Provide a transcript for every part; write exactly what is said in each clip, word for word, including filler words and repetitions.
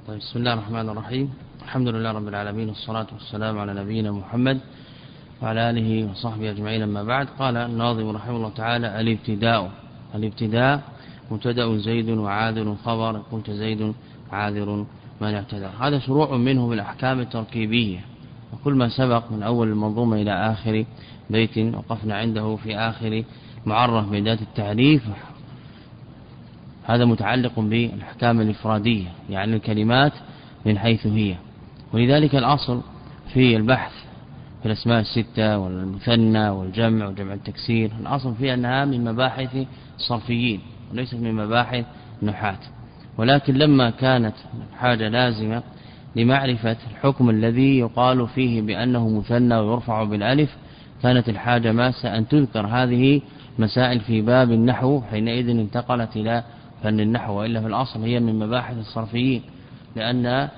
طيب بسم الله الرحمن الرحيم. الحمد لله رب العالمين، والصلاة والسلام على نبينا محمد وعلى آله وصحبه أجمعين. أما بعد، قال الناظم رحمه الله تعالى: الابتداء. الابتداء مبتدأ زيد وعاذر خبر، قلت زيد عاذر من اعتدى. هذا شروع منه بالأحكام التركيبية، وكل ما سبق من أول المنظومة إلى آخر بيت وقفنا عنده في آخر معرف بذات التعريف، هذا متعلق بالأحكام الإفرادية، يعني الكلمات من حيث هي. ولذلك الأصل في البحث في الأسماء الستة والمثنى والجمع وجمع التكسير، الأصل فيها أنها من مباحث الصرفيين وليست من مباحث النحاة. ولكن لما كانت حاجة لازمة لمعرفة الحكم الذي يقال فيه بأنه مثنى ويرفع بالألف، كانت الحاجة ماسة أن تذكر هذه مسائل في باب النحو، حينئذ انتقلت إلى فن النحو. وإلا في الأصل هي من مباحث الصرفيين، لأن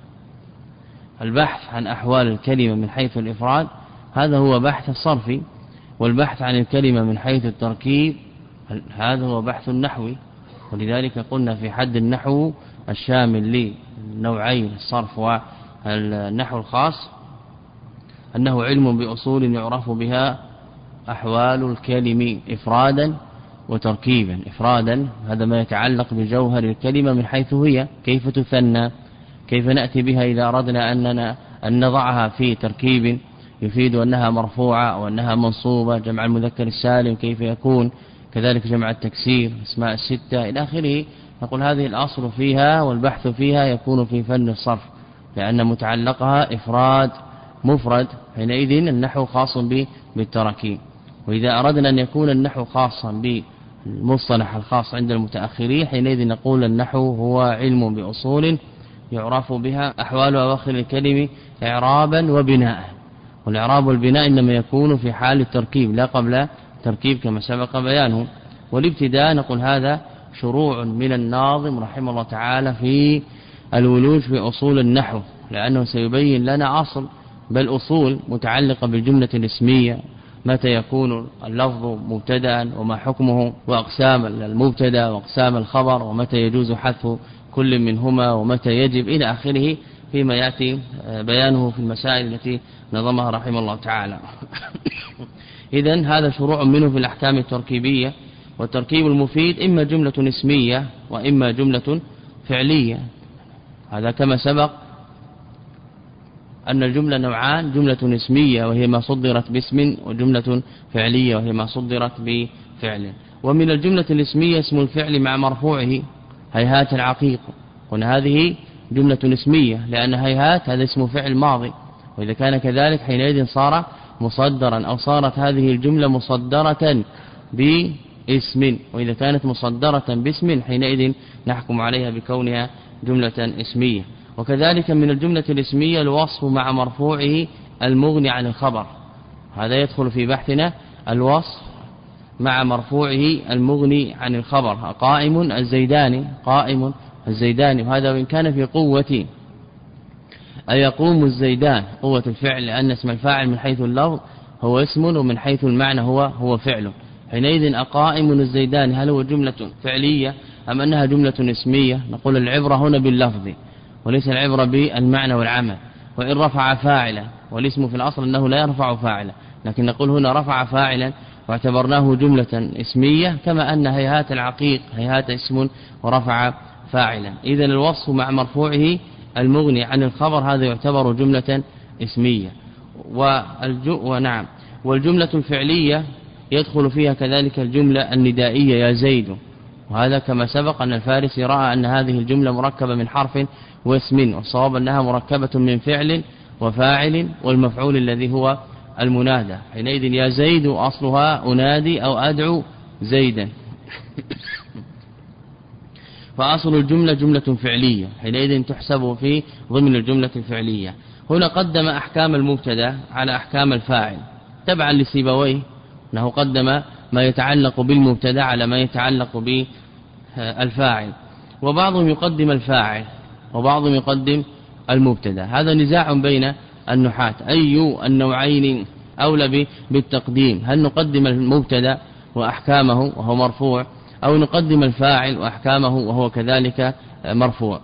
البحث عن أحوال الكلمة من حيث الإفراد هذا هو بحث الصرفي، والبحث عن الكلمة من حيث التركيب هذا هو بحث النحوي. ولذلك قلنا في حد النحو الشامل لنوعين الصرف والنحو الخاص أنه علم بأصول يعرف بها أحوال الكلم إفرادا وتركيبا. إفرادا هذا ما يتعلق بجوهر الكلمة من حيث هي، كيف تثنى، كيف نأتي بها إذا أردنا أننا أن نضعها في تركيب يفيد أنها مرفوعة أو أنها منصوبة، جمع المذكر السالم كيف يكون، كذلك جمع التكسير، اسماء الستة إلى آخره. نقول هذه الأصل فيها والبحث فيها يكون في فن الصرف، لأن متعلقها إفراد مفرد، حينئذ النحو خاص بالتراكيب. وإذا أردنا أن يكون النحو خاصا بالمصطلح الخاص عند المتأخرين، حينئذ نقول النحو هو علم بأصول يعرف بها أحوال أواخر الكلم إعرابا وبناء. والإعراب والبناء إنما يكون في حال التركيب لا قبل تركيب كما سبق بيانه. والابتداء نقول هذا شروع من الناظم رحمه الله تعالى في الولوج في أصول النحو، لأنه سيبين لنا أصل بل أصول متعلقة بالجملة الاسمية، متى يكون اللفظ مبتدا وما حكمه، وأقسام المبتدا وأقسام الخبر، ومتى يجوز حذف كل منهما ومتى يجب إلى آخره، فيما يأتي بيانه في المسائل التي نظمها رحمه الله تعالى. إذن هذا شروع منه في الأحكام التركيبية. والتركيب المفيد إما جملة اسمية وإما جملة فعلية. هذا كما سبق أن الجملة نوعان: جملة اسمية وهي ما صدرت باسم، وجملة فعلية وهي ما صدرت بفعل. ومن الجملة الاسمية اسم الفعل مع مرفوعه هيهات العقيق، هنا هذه جملة اسمية لأن هيهات هذا اسم فعل ماضي، وإذا كان كذلك حينئذ صار مصدرا، أو صارت هذه الجملة مصدرة باسم، وإذا كانت مصدرة باسم حينئذ نحكم عليها بكونها جملة اسمية. وكذلك من الجملة الاسمية الوصف مع مرفوعه المغني عن الخبر، هذا يدخل في بحثنا الوصف مع مرفوعه المغني عن الخبر. قائم الزيداني، قائم الزيداني، وهذا وإن كان في قوة أي يقوم الزيدان، قوة الفعل، لأن اسم الفاعل من حيث اللفظ هو اسم ومن حيث المعنى هو هو فعل. حينئذ أقائم الزيداني هل هو جملة فعلية أم أنها جملة اسمية؟ نقول العبرة هنا باللفظ وليس العبرة بالمعنى والعمل. وإن رفع فاعلا، والاسم في الأصل أنه لا يرفع فاعلا، لكن نقول هنا رفع فاعلا واعتبرناه جملة اسمية، كما أن هيهات العقيق هيهات اسم ورفع فاعلا. إذن الوصف مع مرفوعه المغني عن الخبر هذا يعتبر جملة اسمية. ونعم والجملة الفعلية يدخل فيها كذلك الجملة الندائية يا زيد، وهذا كما سبق أن الفارسي رأى أن هذه الجملة مركبة من حرف واسم، والصواب أنها مركبة من فعل وفاعل والمفعول الذي هو المنادى. حينئذ يا زيد أصلها أنادي أو أدعو زيدا. فأصل الجملة جملة فعلية، حينئذ تحسب في ضمن الجملة الفعلية. هنا قدم أحكام المبتدا على أحكام الفاعل تبعا لسيبويه، أنه قدم ما يتعلق بالمبتدا على ما يتعلق بالفاعل، وبعضهم يقدم الفاعل وبعضهم يقدم المبتدا. هذا نزاع بين النحاة، أي النوعين أولى بالتقديم؟ هل نقدم المبتدا وأحكامه وهو مرفوع، أو نقدم الفاعل وأحكامه وهو كذلك مرفوع؟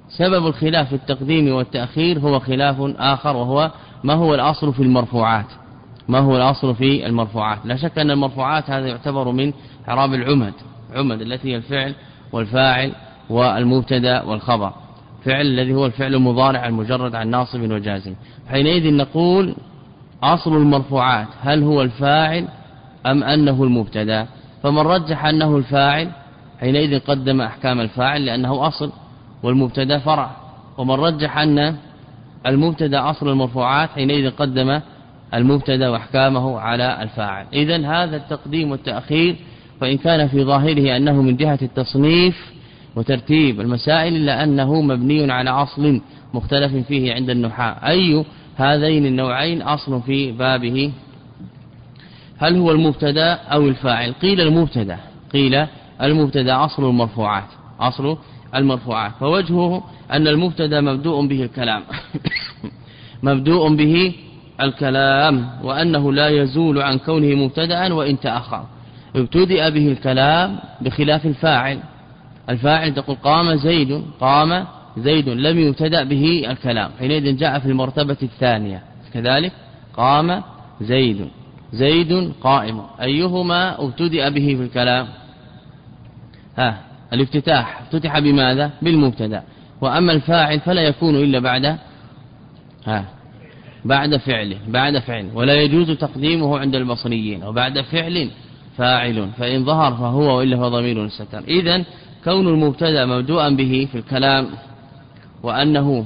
سبب الخلاف في التقديم والتأخير هو خلاف آخر، وهو ما هو الأصل في المرفوعات ما هو الأصل في المرفوعات لا شك أن المرفوعات هذا يعتبر من إعراب العمد عمد التي هي الفعل والفاعل والمبتدا والخبر. فعل الذي هو الفعل المضارع المجرد عن ناصب وجازم. حينئذ نقول أصل المرفوعات هل هو الفاعل أم أنه المبتدا؟ فمن رجح أنه الفاعل حينئذ قدم أحكام الفاعل لأنه أصل والمبتدا فرع، ومن رجح أن المبتدا أصل المرفوعات حينئذ قدم المبتدا واحكامه على الفاعل. إذن هذا التقديم والتأخير فإن كان في ظاهره أنه من جهة التصنيف وترتيب المسائل إلا أنه مبني على أصل مختلف فيه عند النحاة. أي هذين النوعين أصل في بابه؟ هل هو المبتدا أو الفاعل؟ قيل المبتدا قيل المبتدا أصل المرفوعات أصل المرفوعات فوجهه أن المبتدا مبدوء به الكلام مبدوء به الكلام وأنه لا يزول عن كونه مبتدا وإن تأخر. ابتدأ به الكلام بخلاف الفاعل. الفاعل تقول قام زيد قام زيد لم يبتدأ به الكلام، حينئذ جاء في المرتبة الثانية. كذلك قام زيد زيد قائم، أيهما ابتدأ به في الكلام؟ ها الافتتاح افتتح بماذا؟ بالمبتدا. وأما الفاعل فلا يكون إلا بعد ها بعد فعله بعد فعل ولا يجوز تقديمه عند البصريين، وبعد فعل فاعل فإن ظهر فهو وإلا هو ضمير الستر. إذن كون المبتدا مبدوءا به في الكلام وأنه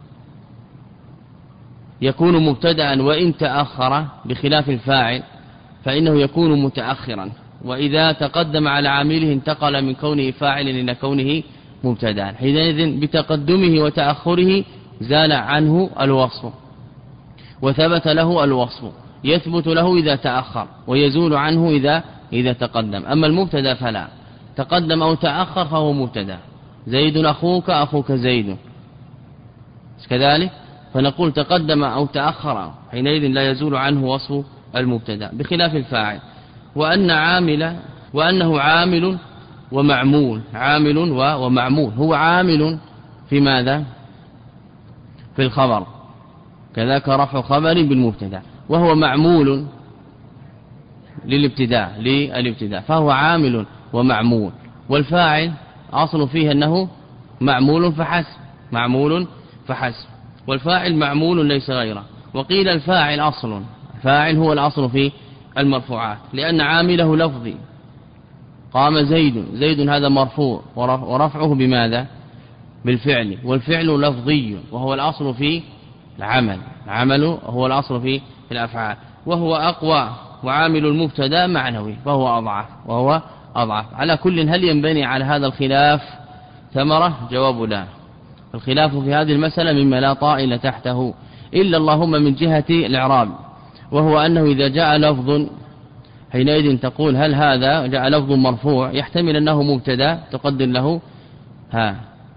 يكون مبتدا وإن تأخر بخلاف الفاعل فإنه يكون متأخرا، وإذا تقدم على عامله انتقل من كونه فاعل إلى كونه مبتدا. حينئذ بتقدمه وتأخره زال عنه الوصف وثبت له الوصف، يثبت له إذا تأخر ويزول عنه إذا إذا تقدم. أما المبتدا فلا، تقدم أو تأخر فهو مبتدا. زيد أخوك أخوك زيد كذلك، فنقول تقدم أو تأخر حينئذ لا يزول عنه وصف المبتدا بخلاف الفاعل. وأن عامل وأنه عامل ومعمول عامل ومعمول هو عامل في ماذا؟ في الخبر، كذاك رفع خبر بالمبتدا، وهو معمول للابتداء للابتداء فهو عامل ومعمول. والفاعل أصل فيه أنه معمول فحسب معمول فحسب والفاعل معمول ليس غيره. وقيل الفاعل أصل، فاعل هو الأصل في المرفوعات لأن عامله لفظي. قام زيد زيد هذا مرفوع ورفعه بماذا؟ بالفعل، والفعل لفظي وهو الأصل في العمل العمل هو الأصل في الأفعال، وهو أقوى. وعامل المبتدا معنوي فهو أضعف وهو أضعف. على كل هل ينبني على هذا الخلاف ثمرة؟ جواب لا. الخلاف في هذه المسألة مما لا طائل تحته إلا اللهم من جهة الإعراب، وهو أنه إذا جاء لفظ حينئذ تقول هل هذا جاء لفظ مرفوع يحتمل أنه مبتدا تقدر له ها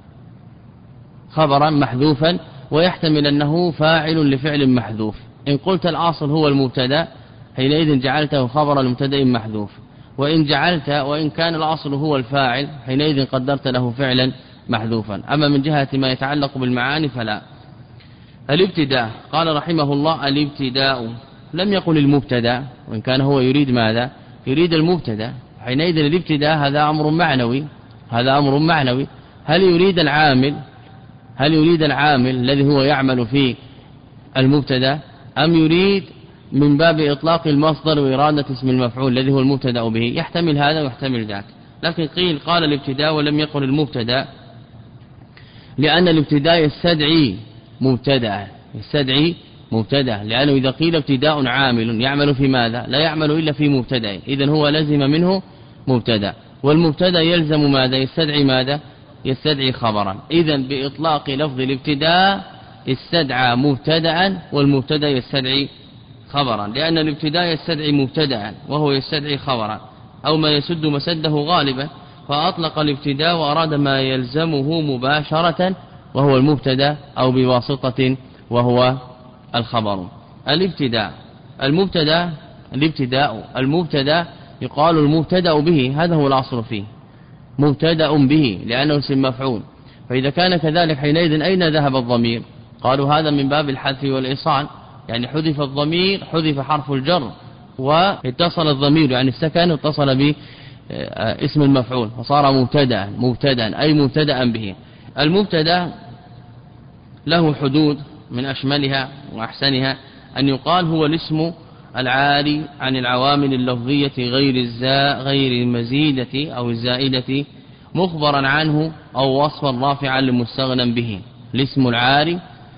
خبرا محذوفا، ويحتمل أنه فاعل لفعل محذوف. إن قلت الأصل هو المبتدا حينئذ جعلته خبر المبتدا محذوف، وإن جعلت وإن كان الأصل هو الفاعل حينئذ قدرت له فعلا محذوفا. أما من جهة ما يتعلق بالمعاني فلا. الابتداء قال رحمه الله الابتداء، لم يقل المبتدا، وإن كان هو يريد ماذا؟ يريد المبتدا. حينئذ الابتداء هذا أمر معنوي هذا أمر معنوي هل يريد العامل هل يريد العامل الذي هو يعمل في المبتدا، أم يريد من باب إطلاق المصدر وإرادة اسم المفعول الذي هو المبتدا به؟ يحتمل هذا ويحتمل ذاك. لكن قيل قال الابتداء ولم يقل المبتدا لأن الابتداء يستدعي مبتدا يستدعي مبتدا لأنه إذا قيل ابتداء عامل يعمل في ماذا؟ لا يعمل إلا في مبتدا، إذن هو لزم منه مبتدا، والمبتدا يلزم ماذا؟ يستدعي ماذا؟ يستدعي خبرا. إذن بإطلاق لفظ الابتداء استدعى مبتدا، والمبتدا يستدعي خبرا، لأن الابتداء يستدعي مبتدا وهو يستدعي خبرا أو ما يسد مسده غالبا، فأطلق الابتداء وأراد ما يلزمه مباشرة وهو المبتدا أو بواسطة وهو الخبر. الابتداء المبتدا الابتداء المبتدا يقال المبتدا به، هذا هو الأصل فيه مبتدا به لأنه اسم مفعول، فإذا كان كذلك حينئذ أين ذهب الضمير؟ قالوا هذا من باب الحذف والإيصال، يعني حذف الضمير، حذف حرف الجر واتصل الضمير يعني السكن اتصل باسم المفعول فصار مبتدا مبتدا أي مبتدا به. المبتدا له حدود من أشملها وأحسنها أن يقال هو الاسم العاري عن العوامل اللفظية غير الزاء غير المزيدة أو الزائدة مخبرا عنه أو وصفا رافعا لمستغنى به. الاسم العاري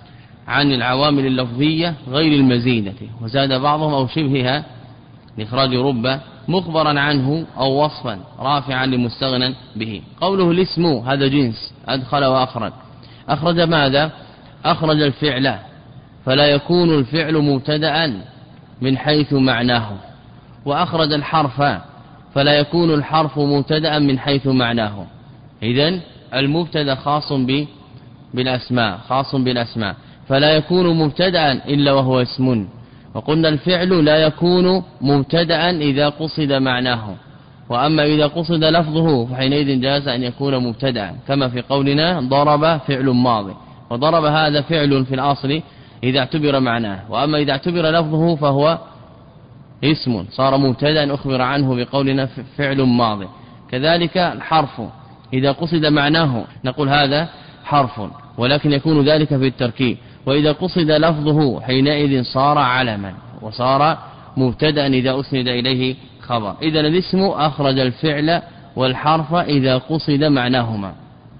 عن العوامل اللفظية غير المزيدة، وزاد بعضهم أو شبهها لإخراج رب مخبرا عنه أو وصفا رافعا لمستغنى به. قوله الاسم هذا جنس أدخل وأخرج. أخرج ماذا؟ أخرج الفعل، فلا يكون الفعل مبتدأ من حيث معناه، وأخرج الحرف فلا يكون الحرف مبتدأ من حيث معناه. إذن المبتدأ خاص بالأسماء خاص بالأسماء فلا يكون مبتدأ إلا وهو اسم. وقلنا الفعل لا يكون مبتدأ إذا قصد معناه، وأما إذا قصد لفظه فحينئذ جاز أن يكون مبتدأ، كما في قولنا ضرب فعل ماضي، وضرب هذا فعل في الأصل إذا اعتبر معناه، وأما إذا اعتبر لفظه فهو اسم صار مبتدأ أخبر عنه بقولنا فعل ماضي. كذلك الحرف إذا قصد معناه نقول هذا حرف، ولكن يكون ذلك في التركيب، وإذا قصد لفظه حينئذ صار علما وصار مبتدأ إذا أسند إليه خبر. إذا الاسم أخرج الفعل والحرف إذا قصد معناهما،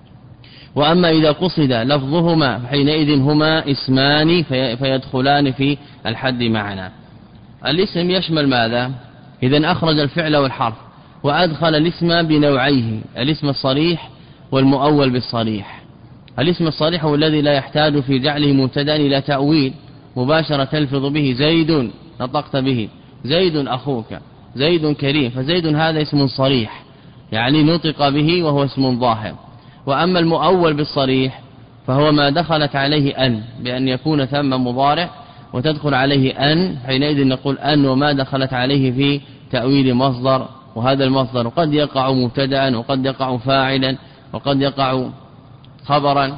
وأما إذا قصد لفظهما حينئذ هما اسمان فيدخلان في الحد معنا. الاسم يشمل ماذا؟ إذا أخرج الفعل والحرف وأدخل الاسم بنوعيه، الاسم الصريح والمؤول بالصريح. الاسم الصريح هو الذي لا يحتاج في جعله مبتدا إلى تأويل، مباشرة تلفظ به زيد نطقت به، زيد أخوك، زيد كريم، فزيد هذا اسم صريح يعني نطق به وهو اسم ظاهر. وأما المؤول بالصريح فهو ما دخلت عليه أن، بأن يكون ثم مضارع وتدخل عليه أن، حينئذ نقول أن وما دخلت عليه في تأويل مصدر، وهذا المصدر قد يقع مبتدأ وقد يقع فاعلا وقد يقع خبرا.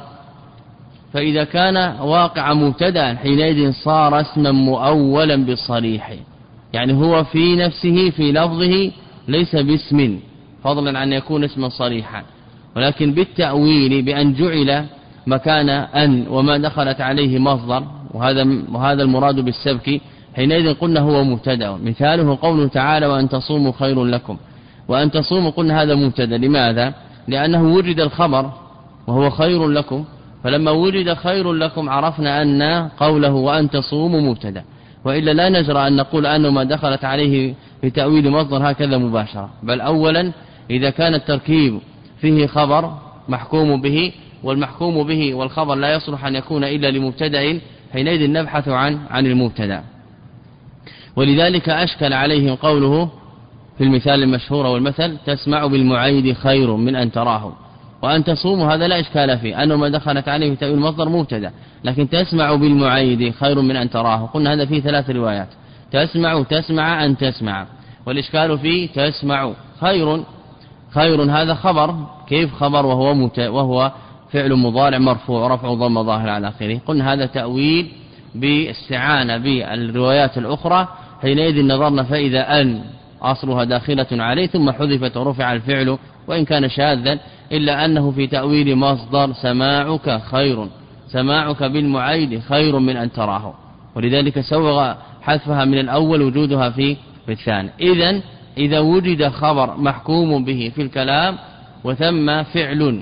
فإذا كان واقع مبتدأ حينئذ صار اسما مؤولا بالصريح، يعني هو في نفسه في لفظه ليس باسم فضلا عن يكون اسما صريحا، ولكن بالتأويل بأن جعل مكان أن وما دخلت عليه مصدر، وهذا وهذا المراد بالسبك، حينئذ قلنا هو مبتدأ. مثاله قوله تعالى وأن تصوموا خير لكم، وأن تصوموا قلنا هذا مبتدأ. لماذا؟ لأنه وجد الخبر وهو خير لكم، فلما وجد خير لكم عرفنا أن قوله وأن تصوموا مبتدأ، وإلا لا نجرى أن نقول أنه ما دخلت عليه في تأويل مصدر هكذا مباشرة، بل أولا إذا كان التركيب فيه خبر محكوم به، والمحكوم به والخبر لا يصلح أن يكون إلا لمبتدأ، حينئذ نبحث عن عن المبتدأ. ولذلك أشكل عليهم قوله في المثال المشهور والمثل تسمع بالمعيد خير من أن تراه، وأن تصوموا هذا لا إشكال فيه أنه ما دخلت عليه في تأويل مصدر مبتدأ، لكن تسمع بالمعيد خير من أن تراه قلنا هذا فيه ثلاث روايات، تسمع تسمع أن تسمع، والإشكال فيه تسمع خير. خير هذا خبر، كيف خبر وهو مت... وهو فعل مضارع مرفوع رفع ضم ظاهر على آخره، قلنا هذا تأويل باستعانة بالروايات الأخرى، حينئذ نظرنا فإذا أن أصلها داخلة عليه ثم حذفت ورفع الفعل وإن كان شاذا، إلا أنه في تأويل مصدر سماعك خير، سماعك بالمعيد خير من أن تراه، ولذلك سوغ حذفها من الأول وجودها في الثاني. إذن إذا وجد خبر محكوم به في الكلام وثم فعل،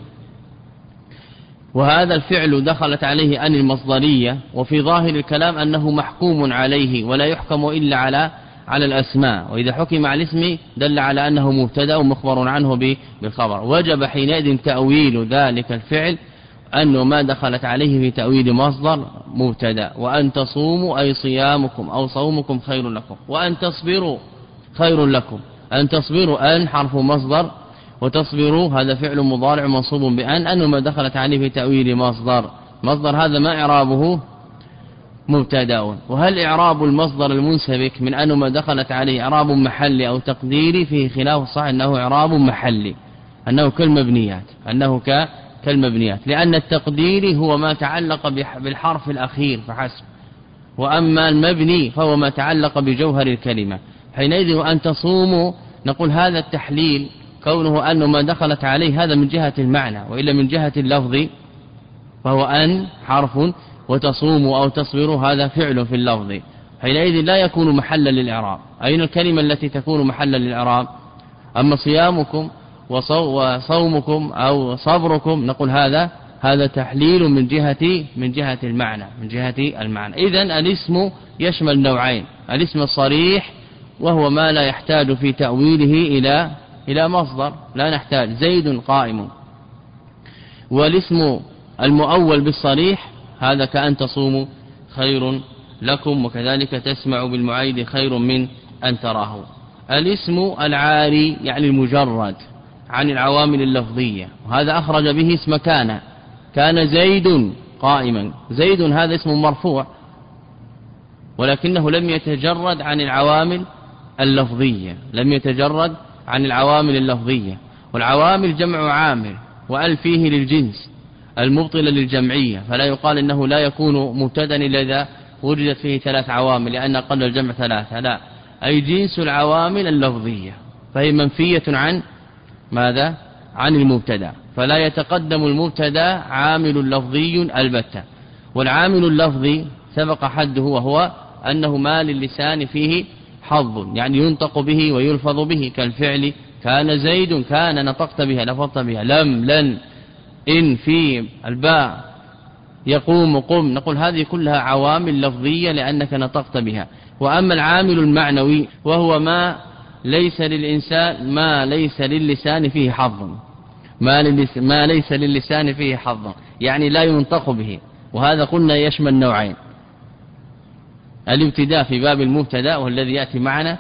وهذا الفعل دخلت عليه أن المصدرية، وفي ظاهر الكلام أنه محكوم عليه ولا يحكم إلا على على الأسماء، وإذا حكم على الاسم دل على أنه مبتدأ ومخبر عنه بالخبر، وجب حينئذ تأويل ذلك الفعل أنه ما دخلت عليه في تأويل مصدر مبتدأ. وأن تصوموا أي صيامكم أو صومكم خير لكم، وأن تصبروا خير لكم، أن تصبروا أن حرف مصدر، وتصبروا هذا فعل مضارع منصوب بأن، أنه ما دخلت عليه في تأويل مصدر، مصدر هذا ما إعرابه مبتدأ. وهل إعراب المصدر المنسبك من أنه ما دخلت عليه إعراب محلي أو تقديري؟ فيه خلاف صح أنه إعراب محلي، أنه كالمبنيات، أنه كالمبنيات، لأن التقديري هو ما تعلق بالحرف الأخير فحسب، وأما المبني فهو ما تعلق بجوهر الكلمة. حينئذ أن تصوموا نقول هذا التحليل كونه أنه ما دخلت عليه هذا من جهة المعنى، وإلا من جهة اللفظ فهو أن حرف، وتصوموا أو تصبروا هذا فعل في اللفظ، حينئذ لا يكون محلا للإعراب. أين الكلمة التي تكون محلا للإعراب؟ أما صيامكم وصومكم أو صبركم نقول هذا هذا تحليل من جهة من جهة المعنى من جهة المعنى. إذن الاسم يشمل نوعين: الاسم الصريح وهو ما لا يحتاج في تأويله إلى إلى مصدر، لا نحتاج زيد قائم، والاسم المؤول بالصريح هذا كأن تصوموا خير لكم، وكذلك تسمع بالمعيد خير من أن تراه. الاسم العاري يعني المجرد عن العوامل اللفظية، وهذا أخرج به اسم كان، كان زيد قائما، زيد هذا اسم مرفوع ولكنه لم يتجرد عن العوامل اللفظية، لم يتجرد عن العوامل اللفظية، والعوامل جمع عامل، وأل فيه للجنس المبطل للجمعية، فلا يقال إنه لا يكون مبتدا إلا إذا وجدت فيه ثلاث عوامل، لأن أقل الجمع ثلاثة، لا، أي جنس العوامل اللفظية، فهي منفية عن ماذا؟ عن المبتدا، فلا يتقدم المبتدا عامل لفظي البتة. والعامل اللفظي سبق حده، وهو أنه ما للسان فيه حظ، يعني ينطق به ويلفظ به، كالفعل كان زيد، كان نطقت بها لفظت بها، لم لن إن في الباء يقوم قم، نقول هذه كلها عوامل لفظية لأنك نطقت بها. وأما العامل المعنوي وهو ما ليس للإنسان ما ليس للسان فيه حظ، ما, ما ليس للسان فيه حظ يعني لا ينطق به، وهذا قلنا يشمل نوعين: الابتداء في باب المبتدا والذي يأتي معنا،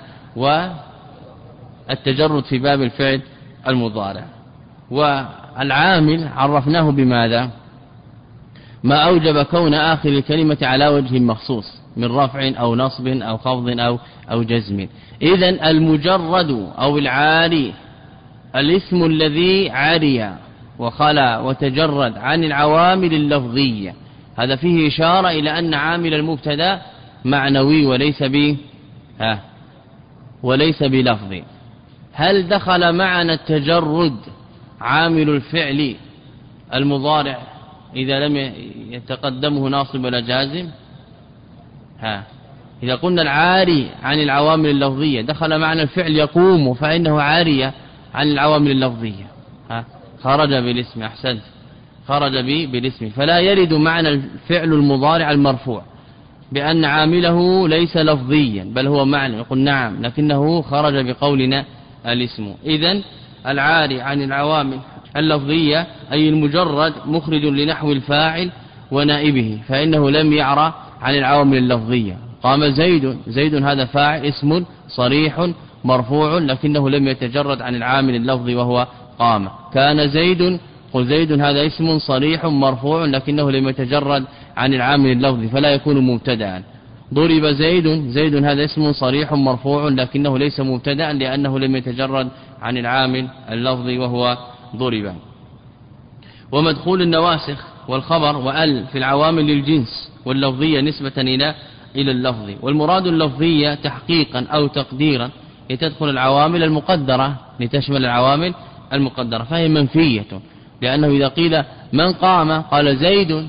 والتجرد في باب الفعل المضارع. والعامل عرفناه بماذا؟ ما أوجب كون آخر الكلمة على وجه مخصوص من رفع أو نصب أو خفض أو أو جزم. إذن المجرد أو العاري الاسم الذي عاري وخلا وتجرد عن العوامل اللفظية، هذا فيه إشارة إلى أن عامل المبتدا معنوي وليس ب ها وليس بلفظ. هل دخل معنى التجرد عامل الفعل المضارع إذا لم يتقدمه ناصب ولا جازم؟ ها إذا قلنا العاري عن العوامل اللفظية دخل معنى الفعل يقوم، فإنه عاري عن العوامل اللفظية، ها خرج بالاسم، أحسنت، خرج به بالاسم، فلا يرد معنى الفعل المضارع المرفوع بأن عامله ليس لفظيا بل هو معنى، يقول نعم لكنه خرج بقولنا الاسم. إذن العاري عن العوامل اللفظية أي المجرد مخرج لنحو الفاعل ونائبه، فإنه لم يعرى عن العوامل اللفظية. قام زيد، زيد هذا فاعل اسم صريح مرفوع لكنه لم يتجرد عن العامل اللفظي وهو قام. كان زيد، قل زيد هذا اسم صريح مرفوع لكنه لم يتجرد عن العامل اللفظي فلا يكون مبتدأ. ضرب زيد، زيد هذا اسم صريح مرفوع لكنه ليس مبتدأ لأنه لم يتجرد عن العامل اللفظي وهو ضرب. ومدخول النواسخ والخبر وأل في العوامل للجنس واللفظية نسبة إلى إلى اللفظ، والمراد اللفظية تحقيقا أو تقديرا لتدخل العوامل المقدرة لتشمل العوامل المقدرة، فهي منفية، لأنه إذا قيل من قام قال زيد،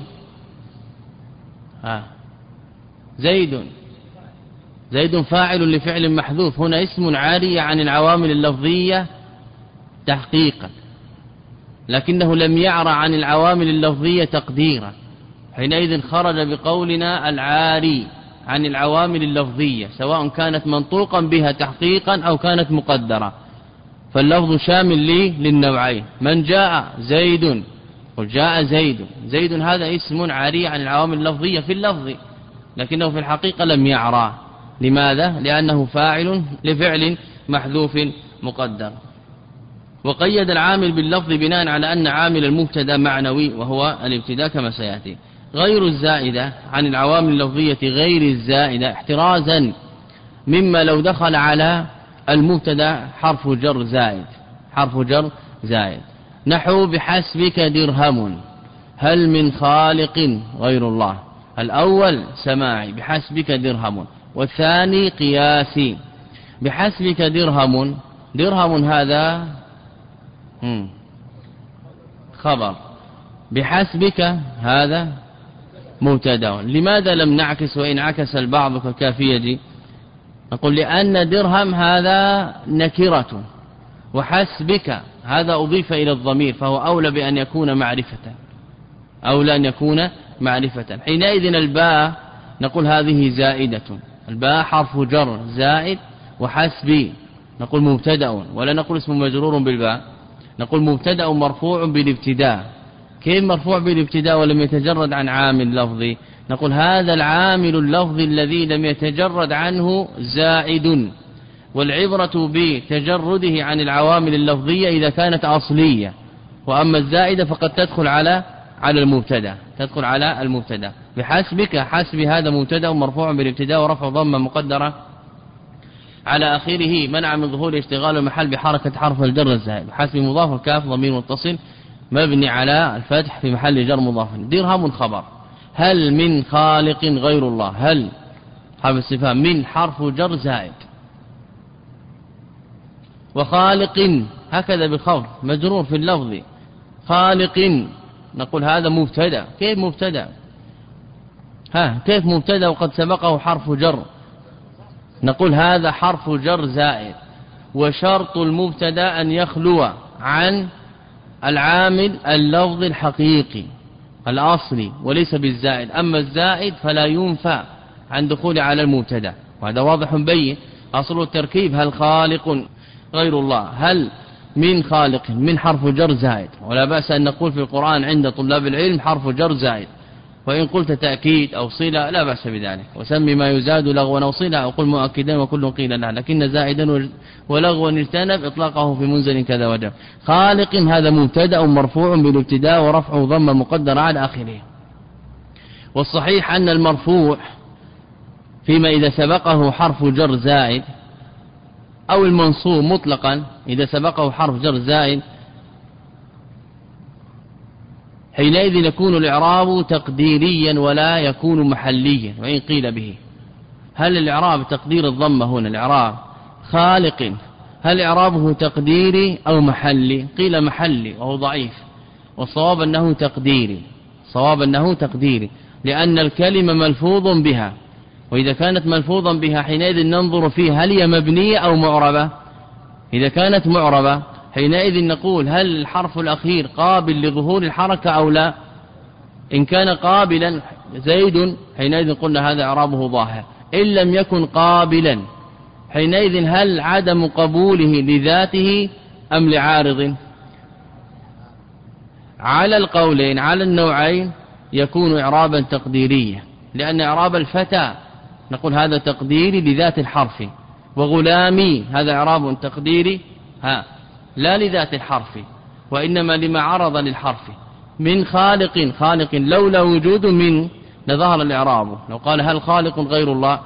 ها زيد زيد فاعل لفعل محذوف، هنا اسم عاري عن العوامل اللفظية تحقيقا لكنه لم يعرى عن العوامل اللفظية تقديرا، حينئذ خرج بقولنا العاري عن العوامل اللفظية سواء كانت منطوقا بها تحقيقا أو كانت مقدرة، فاللفظ شامل لي للنوعين. من جاء زيد، قل جاء زيد، زيد هذا اسم عاري عن العوامل اللفظية في اللفظ لكنه في الحقيقة لم يعرى، لماذا؟ لأنه فاعل لفعل محذوف مقدر. وقيد العامل باللفظ بناء على أن عامل المبتدا معنوي وهو الابتداء كما سيأتي. غير الزائدة عن العوامل اللفظية غير الزائدة احترازا مما لو دخل على المبتدا حرف جر زائد، حرف جر زائد. نحو بحسبك درهم، هل من خالق غير الله. الأول سماعي بحسبك درهم، والثاني قياسي. بحسبك درهم، درهم هذا خبر، بحسبك هذا مبتدا. لماذا لم نعكس وإن عكس البعض كالكافية؟ نقول لأن درهم هذا نكرة، وحسبك هذا أضيف إلى الضمير، فهو أولى بأن يكون معرفة، أولى أن يكون معرفة. حينئذ الباء نقول هذه زائدة، الباء حرف جر زائد، وحسبي نقول مبتدا، ولا نقول اسم مجرور بالباء، نقول مبتدا مرفوع بالابتداء. كيف مرفوع بالابتداء ولم يتجرد عن عامل لفظي؟ نقول هذا العامل اللفظي الذي لم يتجرد عنه زائد، والعبرة بتجرده عن العوامل اللفظية إذا كانت أصلية، وأما الزائدة فقد تدخل على على المبتدا، تدخل على المبتدا. بحسبك، حسب هذا مبتدا مرفوع بالابتداء ورفع ضمه مقدرة على آخره منع من ظهور اشتغال المحل بحركة حرف الجر الزائد. حسب مضاف، الكاف ضمير متصل مبني على الفتح في محل جر مضاف. درهم خبر، هل من خالق غير الله، هل حرف استفهام، من حرف جر زائد، وخالق هكذا بخفض مجرور في اللفظ، خالق نقول هذا مبتدا. كيف مبتدا؟ ها كيف مبتدا وقد سبقه حرف جر؟ نقول هذا حرف جر زائد، وشرط المبتدا أن يخلو عن العامل اللفظ الحقيقي الأصلي وليس بالزائد، أما الزائد فلا ينفع عن دخول على المبتدا، وهذا واضح بين. أصل التركيب هل خالق غير الله، هل من خالق، من حرف جر زائد، ولا بأس أن نقول في القرآن عند طلاب العلم حرف جر زائد، وإن قلت تأكيد أو صلة لا بأس بذلك، وسمي ما يزاد لغوا أو صلة أو قل مؤكدا وكل قيل لا، لكن زائدا ولغوا اجتنب إطلاقه في منزل كذا وجه. خالق هذا مبتدا مرفوع بالابتداء ورفعه ضمه مقدر على آخره. والصحيح أن المرفوع فيما إذا سبقه حرف جر زائد، أو المنصوب مطلقا إذا سبقه حرف جر زائد، حينئذ يكون الإعراب تقديريا ولا يكون محليا. وإن قيل به هل الإعراب تقدير الضمة هنا الإعراب خالق، هل إعرابه تقديري أو محلي؟ قيل محلي وهو ضعيف، والصواب أنه تقديري، صواب أنه تقديري، لأن الكلمة ملفوظ بها، وإذا كانت ملفوظا بها حينئذ ننظر فيه هل هي مبنية أو معربة. إذا كانت معربة حينئذ نقول هل الحرف الأخير قابل لظهور الحركة أو لا؟ إن كان قابلا زيد حينئذ قلنا هذا إعرابه ظاهر، إن لم يكن قابلا حينئذ هل عدم قبوله لذاته أم لعارض؟ على القولين على النوعين يكون إعرابا تقديريا، لأن إعراب الفتى نقول هذا تقديري لذات الحرف، وغلامي هذا إعراب تقديري ها لا لذات الحرف وإنما لما عرض للحرف. من خالق، خالق لولا وجود من لظهر الإعراب، لو قال هل خالق غير الله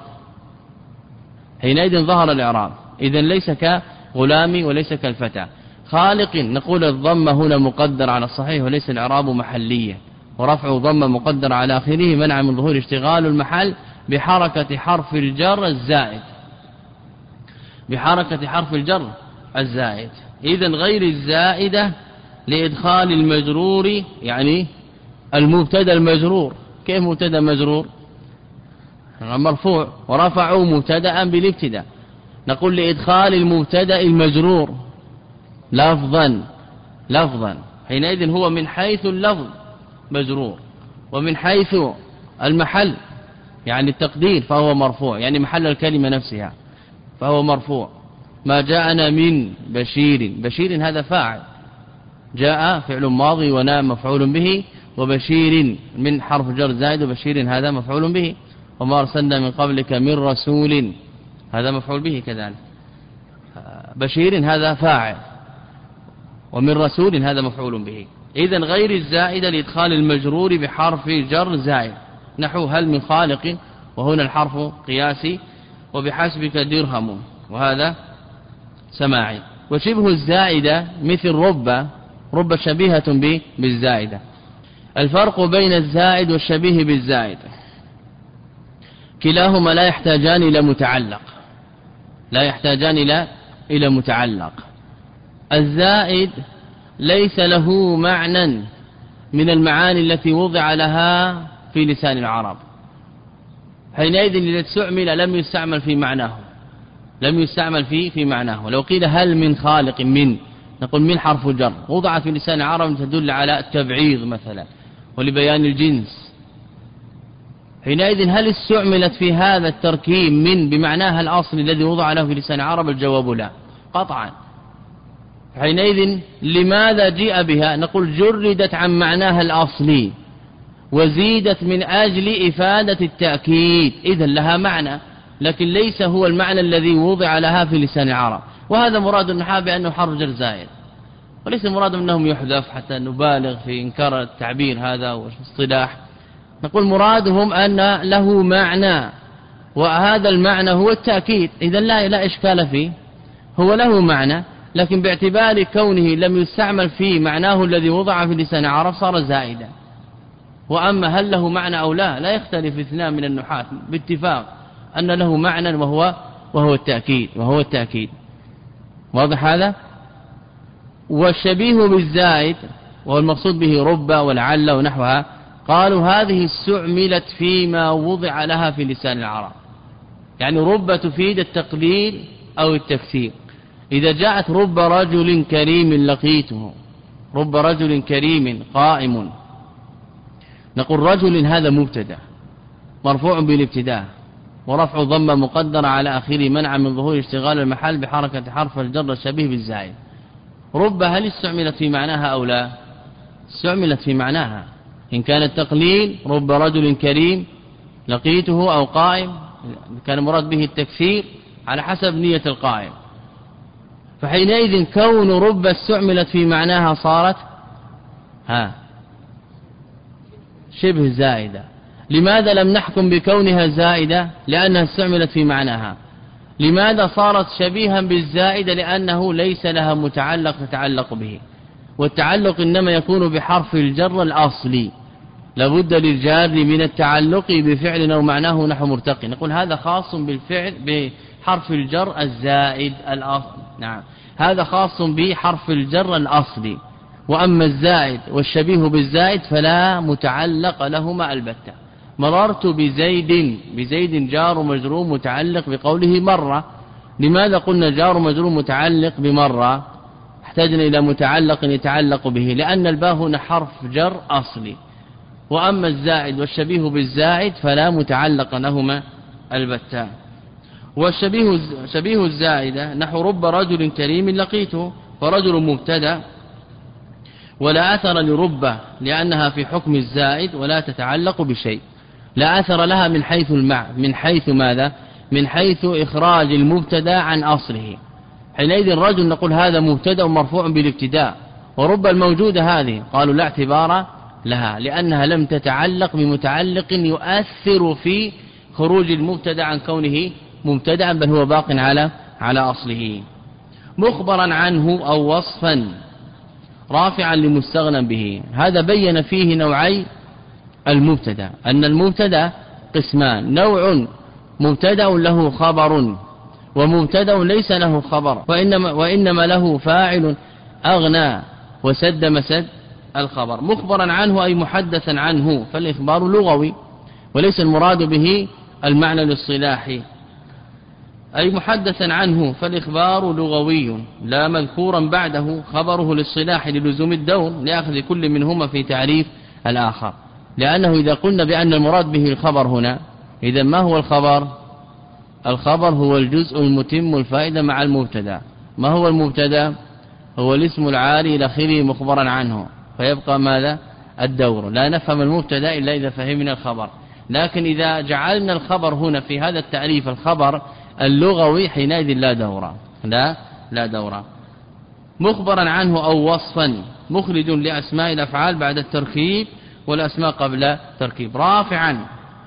حينئذ ظهر الإعراب، إذن ليس كغلامي وليس كالفتى. خالق نقول الضم هنا مقدر على الصحيح وليس الإعراب محليا، ورفع ضم مقدر على آخره منع من ظهور اشتغال المحل بحركة حرف الجر الزائد، بحركة حرف الجر الزائد. إذن غير الزائدة لإدخال المجرور، يعني المبتدا المجرور. كيف مبتدا مجرور؟ مرفوع ورفعوا مبتدا بالابتداء، نقول لإدخال المبتدا المجرور لفظا لفظا حينئذ هو من حيث اللفظ مجرور، ومن حيث المحل يعني التقدير فهو مرفوع، يعني محل الكلمة نفسها فهو مرفوع. ما جاءنا من بشير، بشير هذا فاعل، جاء فعل ماضي ونام مفعول به، وبشير من حرف جر زائد، وبشير هذا مفعول به. وما أرسلنا من قبلك من رسول هذا مفعول به كذلك. بشير هذا فاعل، ومن رسول هذا مفعول به. إذن غير الزائدة لإدخال المجرور بحرف جر زائد، نحو هل من خالق، وهنا الحرف قياسي، وبحسبك درهم وهذا سماعي. وشبه الزائدة مثل رب رب شبيهة بالزائدة. الفرق بين الزائد والشبيه بالزائد كلاهما لا يحتاجان إلى متعلق لا يحتاجان إلى إلى متعلق. الزائد ليس له معنى من المعاني التي وضع لها في لسان العرب، حينئذ إذا استعمل لم يستعمل في معناه لم يستعمل في في معناه. لو قيل هل من خالق من، نقول من حرف جر وضعت في لسان العرب تدل على التبعيض مثلا ولبيان الجنس، حينئذ هل استعملت في هذا التركيب من بمعناها الأصل الذي وضع له في لسان العرب؟ الجواب لا قطعا. حينئذ لماذا جاء بها؟ نقول جردت عن معناها الأصلي وزيدت من أجل إفادة التأكيد، إذن لها معنى لكن ليس هو المعنى الذي وضع لها في لسان العرب. وهذا مراد النحاة بأنه حرف جر زائد، وليس مراد أنهم يحذف حتى نبالغ في إنكار التعبير هذا والاصطلاح. نقول مرادهم أن له معنى وهذا المعنى هو التأكيد، إذن لا لا إشكال فيه، هو له معنى لكن باعتبار كونه لم يستعمل في معناه الذي وضع في لسان العرب صار زائدا. وأما هل له معنى أو لا لا يختلف اثنان من النحاة باتفاق أن له معنى وهو وهو التأكيد وهو التأكيد واضح هذا. والشبيه بالزائد وهو المقصود به رب ولعل ونحوها، قالوا هذه استعملت فيما وضع لها في لسان العرب، يعني رب تفيد التقليل أو التكثير. إذا جاءت رب رجل كريم لقيته، رب رجل كريم قائم، نقول رجل هذا مبتدا مرفوع بالابتداء ورفع ضمه مقدر على آخره منع من ظهور اشتغال المحل بحركة حرف الجر الشبيه بالزائد. رب هل استعملت في معناها أو لا؟ استعملت في معناها، إن كان التقليل رب رجل كريم لقيته أو قائم كان مراد به التكثير على حسب نية القائل. فحينئذ كون رب استعملت في معناها صارت ها شبه زائدة. لماذا لم نحكم بكونها زائدة؟ لأنها استعملت في معناها. لماذا صارت شبيها بالزائدة؟ لأنه ليس لها متعلق تتعلق به، والتعلق إنما يكون بحرف الجر الأصلي، لابد للجار من التعلق بفعل أو معناه نحو مرتقي. نقول هذا خاص بالفعل بحرف الجر الزائد الأصلي، نعم هذا خاص بحرف الجر الأصلي. وأما الزائد والشبيه بالزائد فلا متعلق لهما البتة. مررت بزيد، بزيد جار مجرور متعلق بقوله مرة. لماذا قلنا جار مجرور متعلق بمرة؟ احتاجنا إلى متعلق يتعلق به، لأن الباء هنا حرف جر أصلي. وأما الزائد والشبيه بالزائد فلا متعلق لهما البتة. والشبيه شبيه الزائدة نحو رب رجل كريم لقيته، فرجل مبتدا ولا أثر لرب لأنها في حكم الزائد ولا تتعلق بشيء، لا أثر لها من حيث المع من حيث ماذا؟ من حيث إخراج المبتدا عن أصله. حينئذ الرجل نقول هذا مبتدا مرفوع بالابتداء، ورب الموجودة هذه قالوا لا اعتبار لها لأنها لم تتعلق بمتعلق يؤثر في خروج المبتدا عن كونه مبتدا، بل هو باق على على أصله. مخبرا عنه أو وصفا رافعا لمستغنى به، هذا بين فيه نوعي المبتدا، أن المبتدا قسمان، نوع مبتدا له خبر ومبتدا ليس له خبر، وإنما, وإنما له فاعل أغنى وسد مسد الخبر. مخبرا عنه أي محدثا عنه، فالإخبار لغوي وليس المراد به المعنى الاصطلاحي، أي محدثا عنه فالإخبار لغوي لا مذكورا بعده خبره للصلاح للزوم الدور لأخذ كل منهما في تعريف الآخر. لأنه إذا قلنا بأن المراد به الخبر هنا، إذا ما هو الخبر؟ الخبر هو الجزء المتم الفائدة مع المبتدا. ما هو المبتدا؟ هو الاسم العاري إلى آخره مخبرا عنه، فيبقى ماذا؟ الدور. لا نفهم المبتدا إلا إذا فهمنا الخبر، لكن إذا جعلنا الخبر هنا في هذا التعريف الخبر اللغوي حينئذ لا دورة لا لا دورة. مخبرا عنه أو وصفا مخرج لأسماء الأفعال بعد التركيب والأسماء قبل تركيب. رافعا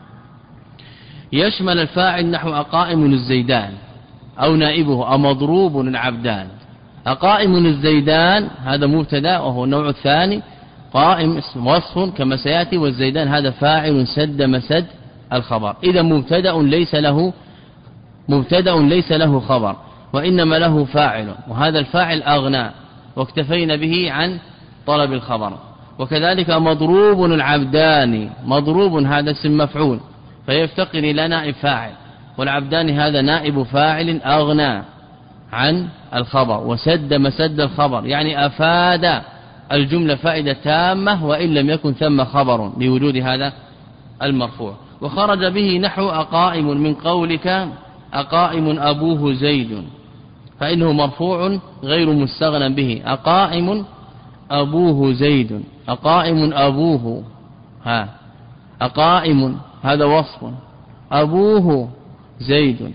يشمل الفاعل نحو قائم الزيدان أو نائبه أو مضروب العبدان، أقائم الزيدان هذا مبتدا وهو النوع الثاني، قائم اسم وصف كما سيأتي، والزيدان هذا فاعل سد مسد الخبر. إذا مبتدا ليس له مبتدا ليس له خبر وإنما له فاعل، وهذا الفاعل أغنى واكتفينا به عن طلب الخبر. وكذلك مضروب العبدان، مضروب هذا اسم مفعول فيفتقر إلى نائب فاعل، والعبدان هذا نائب فاعل أغنى عن الخبر وسد مسد الخبر، يعني أفاد الجملة فائدة تامة وإن لم يكن ثم خبر لوجود هذا المرفوع. وخرج به نحو أقائم من قولك أقائم أبوه زيد، فإنه مرفوع غير مستغنى به. أقائم أبوه زيد، أقائم أبوه، ها أقائم هذا وصف، أبوه زيد،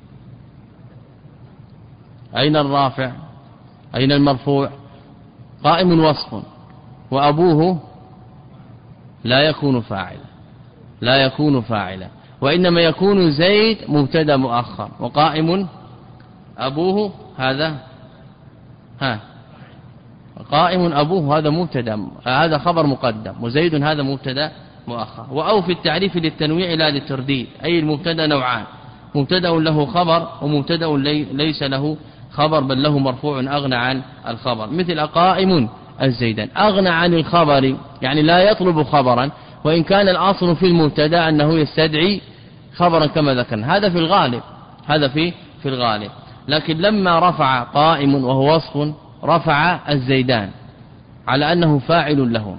أين الرافع أين المرفوع؟ قائم وصف وأبوه لا يكون فاعلا، لا يكون فاعلا، وإنما يكون زيد مبتدا مؤخر، وقائم أبوه هذا ها قائم أبوه هذا مبتدا، هذا خبر مقدم، وزيد هذا مبتدا مؤخر. وأو في التعريف للتنويع لا للترديد، أي المبتدا نوعان، مبتدا له خبر ومبتدا ليس له خبر بل له مرفوع أغنى عن الخبر، مثل أقائم الزيدان أغنى عن الخبر، يعني لا يطلب خبرا، وإن كان الأصل في المبتدا أنه يستدعي خبرا كما ذكرنا، هذا في الغالب، هذا في في الغالب. لكن لما رفع قائم وهو وصف رفع الزيدان على أنه فاعل له.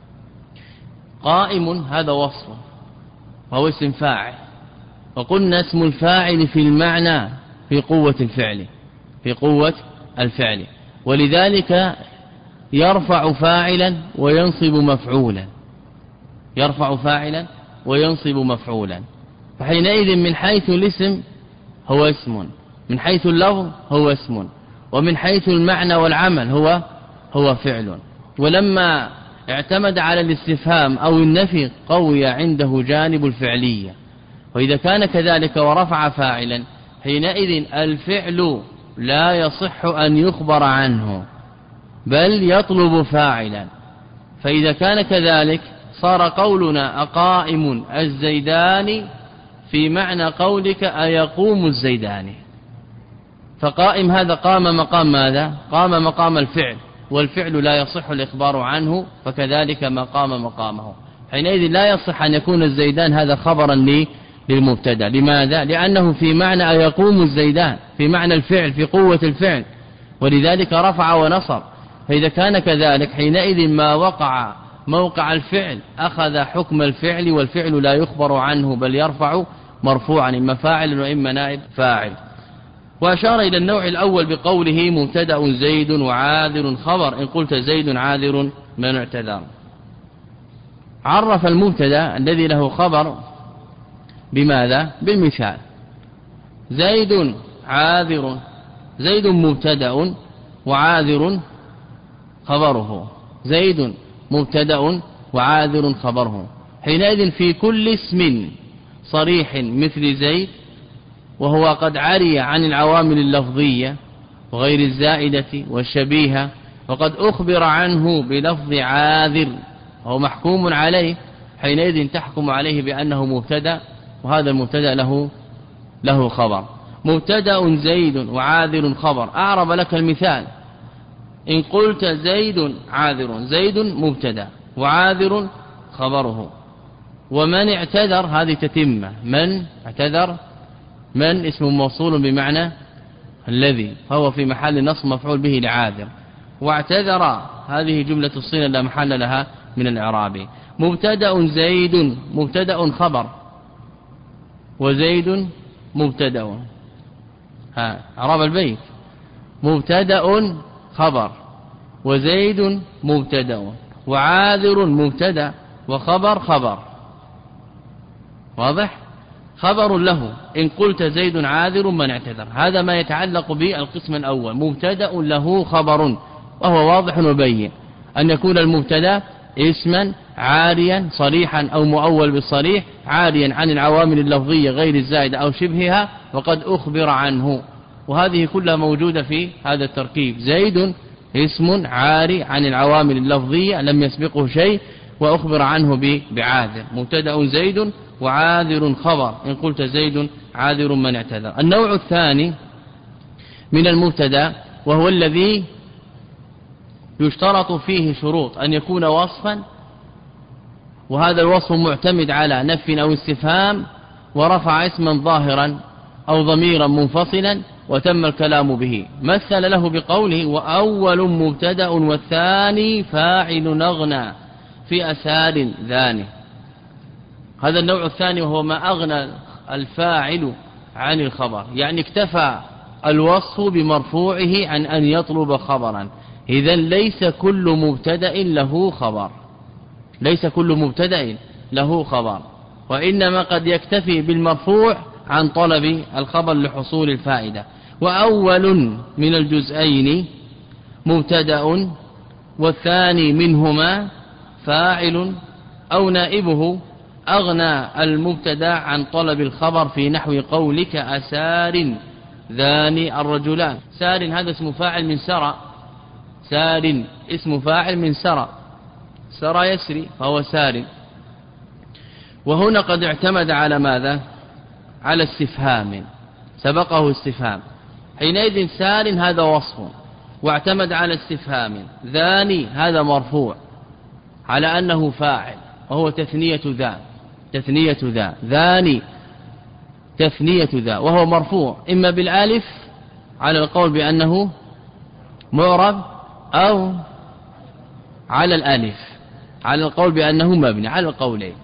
قائم هذا وصف وهو اسم فاعل، وقلنا اسم الفاعل في المعنى في قوة الفعل، في قوة الفعل، ولذلك يرفع فاعلا وينصب مفعولا، يرفع فاعلا وينصب مفعولا. فحينئذ من حيث الاسم هو اسم، من حيث اللفظ هو اسم، ومن حيث المعنى والعمل هو هو فعل. ولما اعتمد على الاستفهام أو النفي قوي عنده جانب الفعلية، وإذا كان كذلك ورفع فاعلا حينئذ الفعل لا يصح أن يخبر عنه بل يطلب فاعلا. فإذا كان كذلك صار قولنا أقائم الزيدان في معنى قولك أيقوم الزيدان، فقائم هذا قام مقام ماذا؟ قام مقام الفعل، والفعل لا يصح الإخبار عنه، فكذلك ما قام مقامه. حينئذ لا يصح أن يكون الزيدان هذا خبرا لي للمبتدا. لماذا؟ لأنه في معنى أيقوم الزيدان، في معنى الفعل، في قوة الفعل، ولذلك رفع ونصر. فإذا كان كذلك حينئذ ما وقع موقع الفعل أخذ حكم الفعل، والفعل لا يخبر عنه بل يرفع مرفوعا إما فاعل وإما نائب فاعل. وأشار إلى النوع الأول بقوله مبتدأ زيد وعاذر خبر، إن قلت زيد عاذر من اعتذر. عرف المبتدأ الذي له خبر بماذا؟ بالمثال، زيد عاذر، زيد مبتدأ وعاذر خبره، زيد مبتدأ وعاذر خبره. حينئذ في كل اسم صريح مثل زيد وهو قد عري عن العوامل اللفظية وغير الزائدة والشبيهة، وقد أخبر عنه بلفظ عاذر وهو محكوم عليه، حينئذ تحكم عليه بأنه مبتدأ، وهذا المبتدأ له له خبر. مبتدأ زيد وعاذر خبر، أعرب لك المثال، إن قلت زيد عاذر، زيد مبتدأ وعاذر خبره. ومن اعتذر هذه تتمة، من اعتذر، من اسم موصول بمعنى الذي، فهو في محل نصب مفعول به لعاذر، واعتذر هذه جملة الصلة لا محل لها من الإعراب. مبتدأ زيد مبتدأ خبر، وزيد مبتدأ، ها إعراب البيت، مبتدأ خبر وزيد مبتدأ وعاذر مبتدأ وخبر خبر، واضح؟ خبر له إن قلت زيد عاذر من اعتذر. هذا ما يتعلق بالقسم الأول، مبتدأ له خبر، وهو واضح وبين أن يكون المبتدأ اسما عاريا صريحا أو مؤول بالصريح، عاريا عن العوامل اللفظية غير الزائدة أو شبهها، وقد أخبر عنه، وهذه كلها موجودة في هذا التركيب. زيد اسم عاري عن العوامل اللفظية لم يسبقه شيء وأخبر عنه بعاذر. مبتدأ زيد وعاذر خبر إن قلت زيد عاذر من اعتذر. النوع الثاني من المبتدأ وهو الذي يشترط فيه شروط أن يكون وصفا، وهذا الوصف معتمد على نف أو استفهام، ورفع اسما ظاهرا أو ضميرا منفصلا وتم الكلام به. مثل له بقوله وأول مبتدأ والثاني فاعل نغنى في أسار ذاني. هذا النوع الثاني وهو ما أغنى الفاعل عن الخبر، يعني اكتفى الوصف بمرفوعه عن أن يطلب خبرا. إذن ليس كل مبتدأ له خبر، ليس كل مبتدأ له خبر، وإنما قد يكتفي بالمرفوع عن طلب الخبر لحصول الفائدة. وأول من الجزئين مبتدأ والثاني منهما فاعل أو نائبه أغنى المبتدأ عن طلب الخبر في نحو قولك أسار ذاني الرجلان. سار هذا اسم فاعل من سرى، سار اسم فاعل من سرى، سرى يسري فهو سار. وهنا قد اعتمد على ماذا؟ على استفهام، سبقه استفهام، حينئذ سار هذا وصف واعتمد على استفهام. ذاني هذا مرفوع على أنه فاعل وهو تثنية ذا، تثنية ذا، ذاني تثنية ذا، وهو مرفوع إما بالالف على القول بأنه معرب أو على الالف على القول بأنه مبني، على القولين.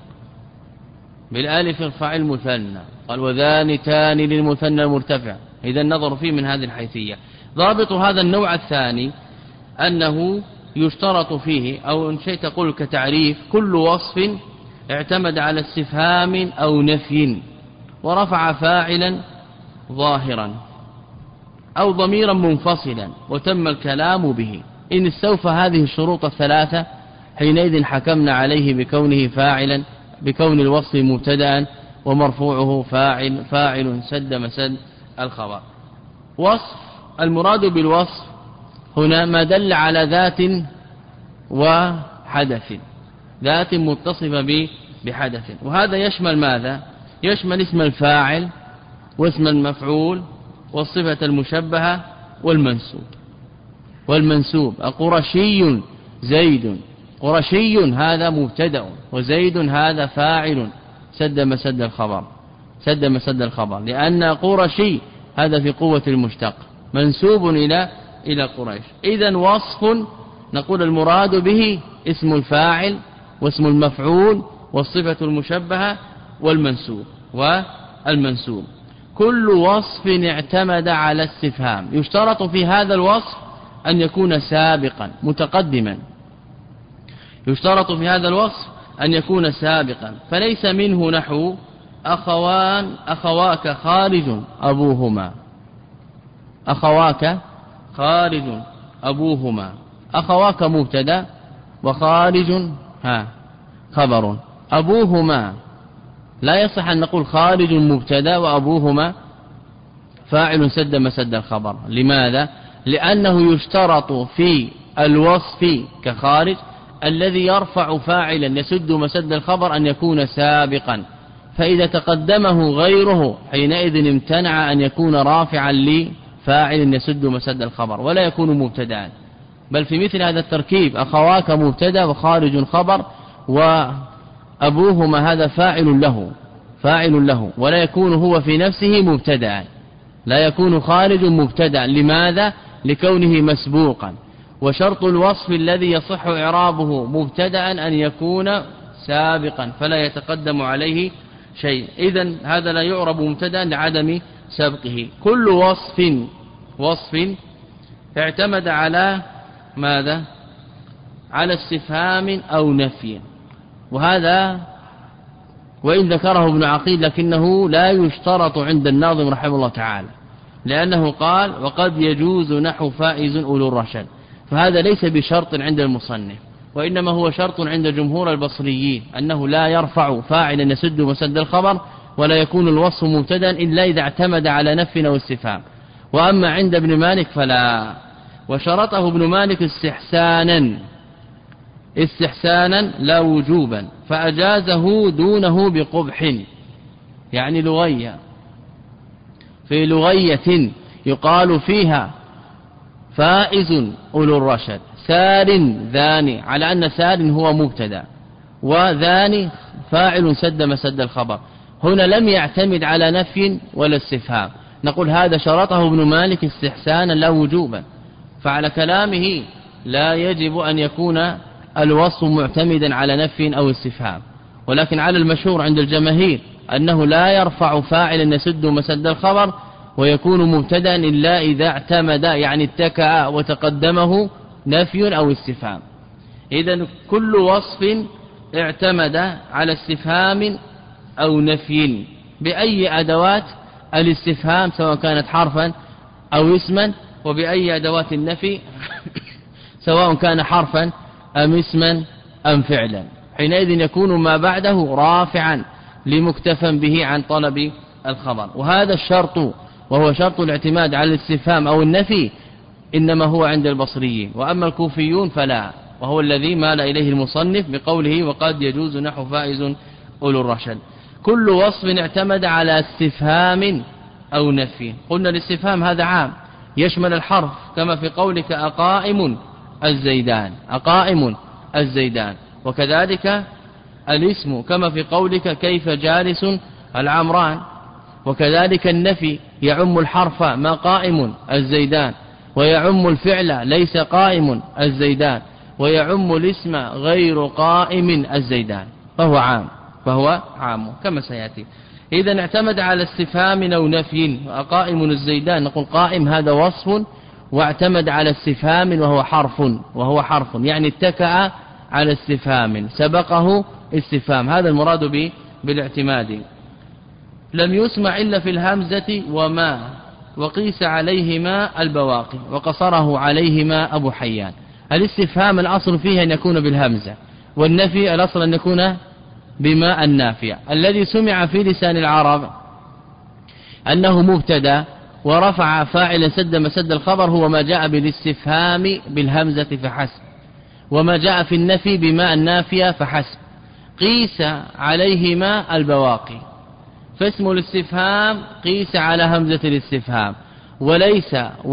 بالالف ارفع المثنى، قال وذاني تاني للمثنى المرتفع، إذا النظر فيه من هذه الحيثية. ضابط هذا النوع الثاني أنه يشترط فيه، أو إن شئت تقول كتعريف، كل وصف اعتمد على استفهام أو نفي ورفع فاعلا ظاهرا أو ضميرا منفصلا وتم الكلام به. إن استوفى هذه الشروط الثلاثة حينئذ حكمنا عليه بكونه فاعلا، بكون الوصف مبتدأ ومرفوعه فاعل فاعل سد مسد الخبر. وصف المراد بالوصف هنا ما دل على ذات وحدث، ذات متصفة بحدث، وهذا يشمل ماذا؟ يشمل اسم الفاعل واسم المفعول والصفة المشبهة والمنسوب. والمنسوب القرشي زيد، قرشي هذا مبتدأ وزيد هذا فاعل سد مسد الخبر، سد مسد الخبر، لأن قرشي هذا في قوة المشتق منسوب إلى إلى قريش. إذن وصف نقول المراد به اسم الفاعل واسم المفعول والصفة المشبهة والمنسوب والمنسوب. كل وصف اعتمد على استفهام يشترط في هذا الوصف أن يكون سابقا متقدما، يشترط في هذا الوصف أن يكون سابقا، فليس منه نحو أخوان أخواك خارج أبوهما، أخواك خارج أبوهما، أخواك مبتدا وخارج ها خبر، أبوهما لا يصح أن نقول خارج مبتدا وأبوهما فاعل سد مسد الخبر. لماذا؟ لأنه يشترط في الوصف كخارج الذي يرفع فاعلا يسد مسد الخبر أن يكون سابقا، فإذا تقدمه غيره حينئذ امتنع أن يكون رافعا لفاعل يسد مسد الخبر ولا يكون مبتدا. بل في مثل هذا التركيب أخواك مبتدا وخارج خبر وأبوهما هذا فاعل له، فاعل له ولا يكون هو في نفسه مبتدا، لا يكون خارج مبتدا. لماذا؟ لكونه مسبوقا. وشرط الوصف الذي يصح إعرابه مبتدا أن يكون سابقا فلا يتقدم عليه شيء، إذن هذا لا يعرب مبتدا لعدم سبقه. كل وصف وصف اعتمد على ماذا؟ على استفهام أو نفي، وهذا وإن ذكره ابن عقيل لكنه لا يشترط عند الناظم رحمه الله تعالى، لأنه قال وقد يجوز نحو فائز أولو الرشد، فهذا ليس بشرط عند المصنف، وإنما هو شرط عند جمهور البصريين أنه لا يرفع فاعلا يسد مسد الخبر ولا يكون الوصف مبتدا إلا إذا اعتمد على نفي أو استفهام. وأما عند ابن مالك فلا. وشرطه ابن مالك استحسانا استحسانا لا وجوبا، فأجازه دونه بقبح، يعني لغية، في لغية يقال فيها فائز أولو الرشد سار ذاني، على أن سار هو مبتدا وذاني فاعل سد مسد الخبر. هنا لم يعتمد على نفي ولا استفهام، نقول هذا شرطه ابن مالك استحسانا لا وجوبا، فعلى كلامه لا يجب أن يكون الوصف معتمدا على نفي أو استفهام. ولكن على المشهور عند الجماهير أنه لا يرفع فاعلا يسد مسد الخبر ويكون مبتدا إلا إذا اعتمد، يعني اتكأ وتقدمه نفي أو استفهام. إذن كل وصف اعتمد على استفهام أو نفي بأي أدوات الاستفهام سواء كانت حرفا أو اسما، وبأي أدوات النفي سواء كان حرفا أم اسما أم فعلا، حينئذ يكون ما بعده رافعا لمكتفى به عن طلب الخبر. وهذا الشرط وهو شرط الاعتماد على الاستفهام أو النفي إنما هو عند البصريين، وأما الكوفيون فلا، وهو الذي مال إليه المصنف بقوله وقد يجوز نحو فائز أولو الرشد. كل وصف اعتمد على استفهام أو نفي. قلنا الاستفهام هذا عام يشمل الحرف، كما في قولك أقائم الزيدان، أقائم الزيدان، وكذلك الاسم كما في قولك كيف جالس العمران، وكذلك النفي يعم الحرف ما قائم الزيدان، ويعم الفعل ليس قائم الزيدان، ويعم الاسم غير قائم الزيدان، فهو عام فهو عام كما سيأتي. إذا اعتمد على استفهام أو نفي. قائم الزيدان نقول قائم هذا وصف واعتمد على استفهام وهو حرف وهو حرف يعني اتكأ على استفهام سبقه استفهام، هذا المراد به بالاعتماد. لم يسمع إلا في الهمزة وما، وقيس عليهما البواقي، وقصره عليهما أبو حيان. الاستفهام الأصل فيه أن يكون بالهمزة، والنفي الأصل أن يكون بما النافية. الذي سمع في لسان العرب أنه مبتدا ورفع فاعلا سد مسد الخبر هو ما جاء بالاستفهام بالهمزة فحسب، وما جاء في النفي بما النافية فحسب. قيس عليهما البواقي، فاسم الاستفهام قيس على همزة الاستفهام، وليس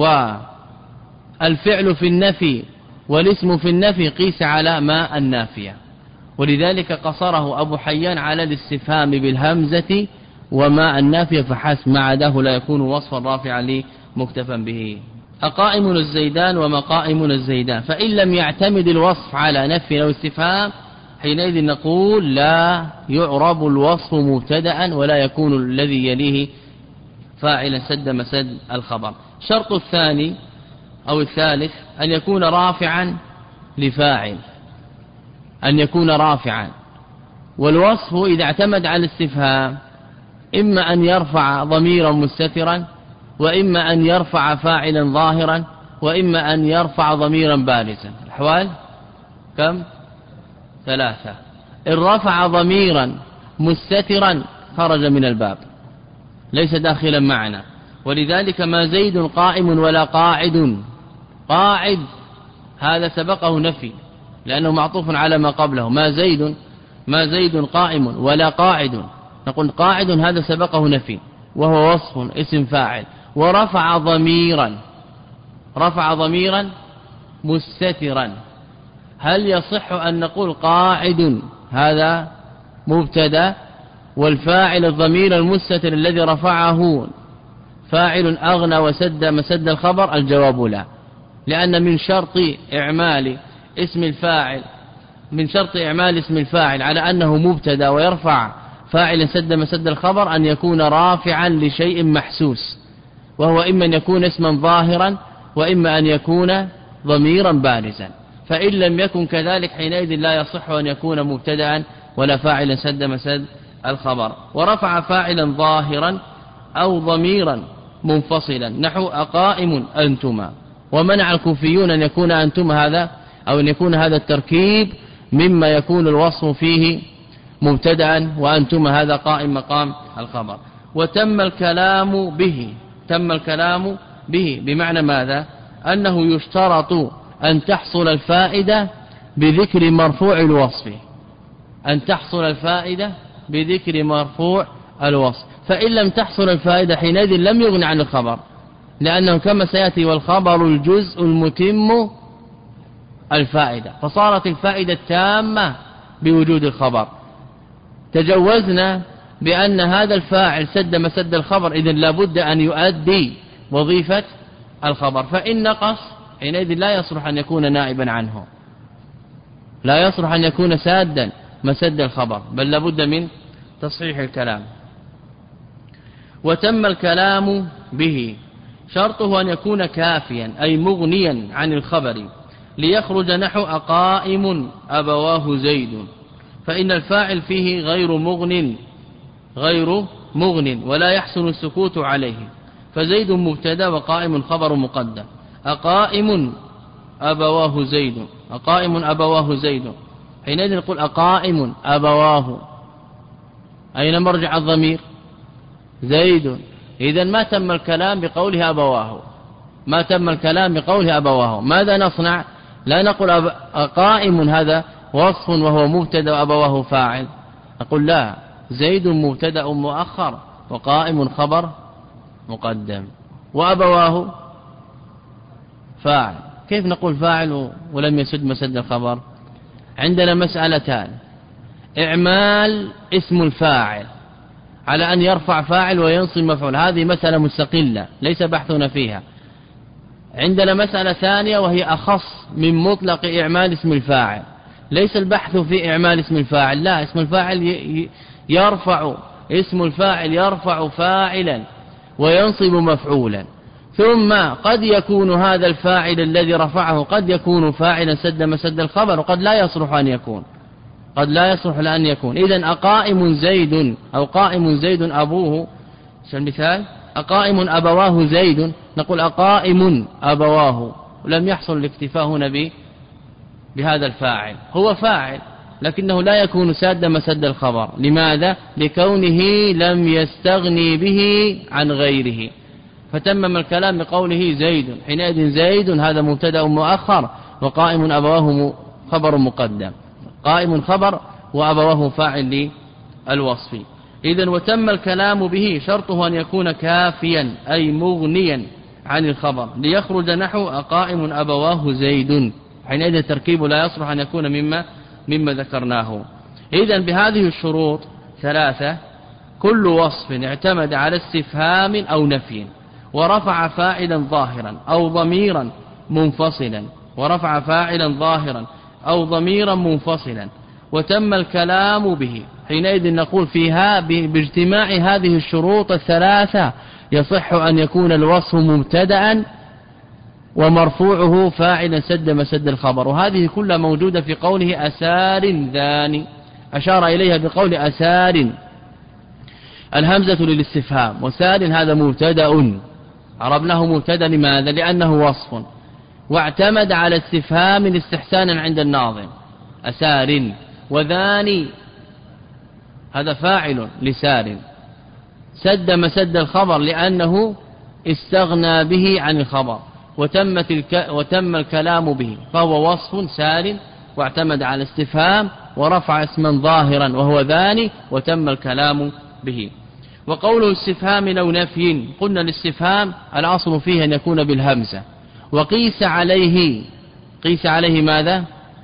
والفعل في النفي والاسم في النفي قيس على ما النافية، ولذلك قصره أبو حيان على الاستفهام بالهمزة وما النافية فحسب، ما عداه لا يكون وصفا رافعا لمكتفى به. أقائم الزيدان ومقائم الزيدان، فإن لم يعتمد الوصف على نفي أو استفهام حينئذ نقول لا يعرب الوصف مبتدأ ولا يكون الذي يليه فاعلا سد مسد الخبر. شرط الثاني أو الثالث أن يكون رافعا لفاعل، أن يكون رافعا. والوصف إذا اعتمد على الاستفهام إما أن يرفع ضميرا مستترا، وإما أن يرفع فاعلا ظاهرا، وإما أن يرفع ضميرا بارزا. الأحوال كم؟ ثلاثة. إن رفع ضميرا مستترا خرج من الباب ليس داخلا معنا، ولذلك ما زيد قائم ولا قاعد. قاعد هذا سبقه نفي لأنه معطوف على ما قبله، ما زيد ما زيد قائم ولا قاعد، نقول قاعد هذا سبقه نفي وهو وصف اسم فاعل. ورفع ضميرا رفع ضميرا مستترا، هل يصح أن نقول قاعد هذا مبتدا والفاعل الضمير المستتر الذي رفعه فاعل أغنى وسد مسد الخبر؟ الجواب لا، لأن من شرط إعمال اسم الفاعل من شرط إعمال اسم الفاعل على أنه مبتدا ويرفع فاعل سد مسد الخبر أن يكون رافعا لشيء محسوس، وهو إما أن يكون اسما ظاهرا وإما أن يكون ضميرا بارزا. فإن لم يكن كذلك حينئذ لا يصح أن يكون مبتدا ولا فاعلا سد مسد الخبر. ورفع فاعلا ظاهرا أو ضميرا منفصلا نحو أقائم أنتما، ومنع الكوفيون أن يكون أنتما هذا أو أن يكون هذا التركيب مما يكون الوصف فيه مبتدا وأنتما هذا قائم مقام الخبر. وتم الكلام به تم الكلام به، بمعنى ماذا؟ أنه يشترط أن تحصل الفائدة بذكر مرفوع الوصف، أن تحصل الفائدة بذكر مرفوع الوصف، فإن لم تحصل الفائدة حينئذ لم يغن عن الخبر، لأنه كما سيأتي والخبر الجزء المتم الفائدة، فصارت الفائدة التامة بوجود الخبر. تجوزنا بأن هذا الفاعل سد مسد الخبر، إذن لابد أن يؤدي وظيفة الخبر، فإن نقص حينئذ لا يصلح أن يكون نائبا عنه، لا يصلح أن يكون سادا مسد الخبر، بل لابد من تصحيح الكلام. وتم الكلام به شرطه أن يكون كافيا أي مغنيا عن الخبر، ليخرج نحو أقائم أبواه زيد، فإن الفاعل فيه غير مغن غير مغن ولا يحسن السكوت عليه، فزيد مبتدا وقائم خبر مقدم. أقائم أبواه زيد، أقائم أبواه زيد، حينئذ نقول أقائم أبواه، أين مرجع الضمير؟ زيد. إذن ما تم الكلام بقوله أبواه، ما تم الكلام بقوله أبواه. ماذا نصنع؟ لا نقول أقائم هذا وصف وهو مبتدا وأبواه فاعل، نقول لا، زيد مبتدا مؤخر وقائم خبر مقدم وأبواه فاعل. كيف نقول فاعل ولم يسد مسد الخبر؟ عندنا مسألتان: إعمال اسم الفاعل على أن يرفع فاعل وينصب مفعول، هذه مسألة مستقلة ليس بحثنا فيها. عندنا مسألة ثانية وهي أخص من مطلق إعمال اسم الفاعل، ليس البحث في إعمال اسم الفاعل، لا، اسم الفاعل يرفع اسم الفاعل يرفع فاعلا وينصب مفعولا، ثم قد يكون هذا الفاعل الذي رفعه قد يكون فاعلا سد مسد الخبر، وقد لا يصلح أن يكون، قد لا يصلح لأن يكون. إذن أقائم زيد أو قائم زيد أبوه، المثال أقائم أبواه زيد، نقول أقائم أبواه، ولم يحصل الاكتفاء هنا بهذا الفاعل، هو فاعل لكنه لا يكون ساد مسد الخبر. لماذا؟ لكونه لم يستغني به عن غيره، فتمم الكلام بقوله زيد، حينئذ زيد هذا مبتدا مؤخر وقائم أبواه خبر مقدم، قائم خبر وأبواه فاعل للوصف. إذن وتم الكلام به شرطه أن يكون كافيا أي مغنيا عن الخبر، ليخرج نحو أقائم أبواه زيد، حينئذ التركيب لا يصلح أن يكون مما مما ذكرناه. إذن بهذه الشروط ثلاثة: كل وصف اعتمد على استفهام أو نفي ورفع فاعلا ظاهرا أو ضميرا منفصلا، ورفع فاعلا ظاهرا أو ضميرا منفصلا وتم الكلام به، حينئذ نقول فيها باجتماع هذه الشروط الثلاثة يصح أن يكون الوصف مبتدأ ومرفوعه فاعلا سد مسد الخبر، وهذه كلها موجودة في قوله أسار ذاني، أشار إليها بقول أسار، الهمزة للاستفهام، وسار هذا مبتدأ عربناه مبتدأ، لماذا؟ لأنه وصف واعتمد على استفهام استحسانا عند الناظم، أسار. وذاني هذا فاعل لسار، سد مسد الخبر لأنه استغنى به عن الخبر، وتمت الك... وتم الكلام به، فهو وصف سار واعتمد على استفهام ورفع اسما ظاهرا وهو ذاني وتم الكلام به. وقوله استفهام لو نفي، قلنا الاستفهام الأصل فيه أن يكون بالهمزة، وقيس عليه، قيس عليه ماذا؟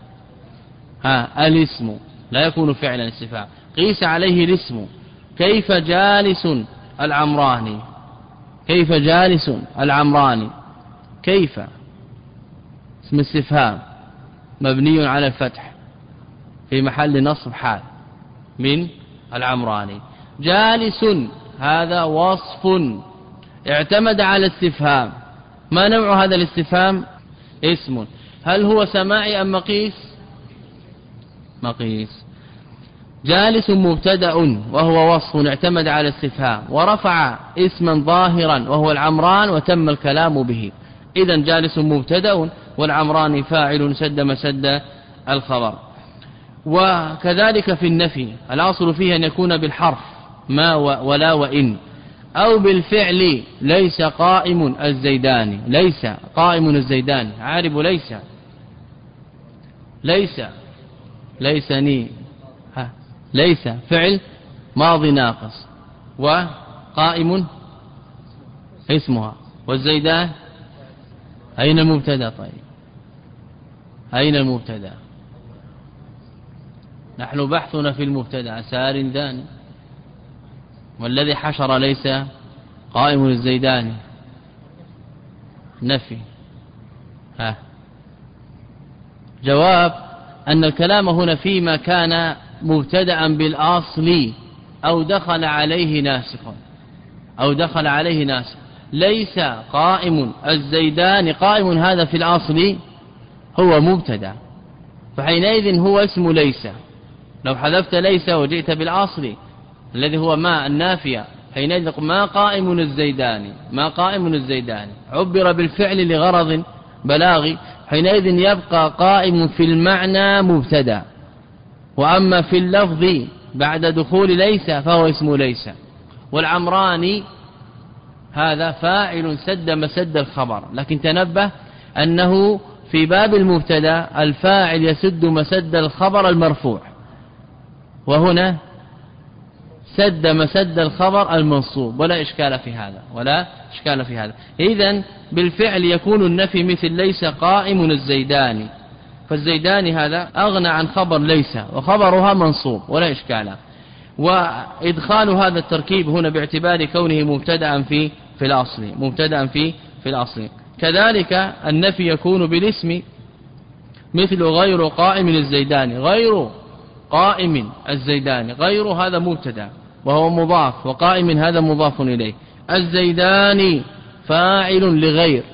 ها الاسم، لا يكون فعلا استفهام، قيس عليه الاسم. كيف جالس العمراني، كيف جالس العمراني، كيف اسم استفهام مبني على الفتح في محل نصب حال من العمراني. جالس هذا وصف اعتمد على استفهام، ما نوع هذا الاستفهام؟ اسم. هل هو سماعي أم مقيس؟ مقيس. جالس مبتدأ وهو وصف اعتمد على استفهام ورفع اسما ظاهرا وهو العمران وتم الكلام به. إذن جالس مبتدأ والعمران فاعل سد مسد الخبر. وكذلك في النفي الأصل فيه أن يكون بالحرف ما ولا وإن، أو بالفعل ليس قائم الزيداني، ليس قائم الزيداني، عارب ليس ليس ليسني ها ليس فعل ماضي ناقص وقائم اسمها، والزيدان أين المبتدا؟ طيب أين المبتدا؟ نحن بحثنا في المبتدا سار داني، والذي حشر ليس قائم الزيداني نفي. ها جواب أن الكلام هنا فيما كان مبتدأ بالأصل أو دخل عليه ناسخ أو دخل عليه ناسخ. ليس قائم الزيدان، قائم هذا في الأصل هو مبتدأ، فحينئذ هو اسم ليس. لو حذفت ليس وجئت بالأصل الذي هو ما النافية، حينئذ ما قائم الزيداني، ما قائم الزيداني عبر بالفعل لغرض بلاغي، حينئذ يبقى قائم في المعنى مبتدا، وأما في اللفظ بعد دخول ليس فهو اسم ليس. والعمراني هذا فاعل سد مسد الخبر، لكن تنبه أنه في باب المبتدا الفاعل يسد مسد الخبر المرفوع، وهنا سد مسد الخبر المنصوب، ولا إشكال في هذا، ولا إشكال في هذا. إذن بالفعل يكون النفي مثل ليس قائم الزيداني، فالزيداني هذا أغنى عن خبر ليس وخبرها منصوب ولا إشكال. وإدخال هذا التركيب هنا باعتبار كونه مبتدأ في في الأصل، مبتدأ في في الأصل. كذلك النفي يكون بالاسم مثل غير قائم الزيداني، غير قائم الزيداني، غير هذا مبتدا وهو مضاف، وقائم هذا مضاف إليه. الزيداني فاعل لغير،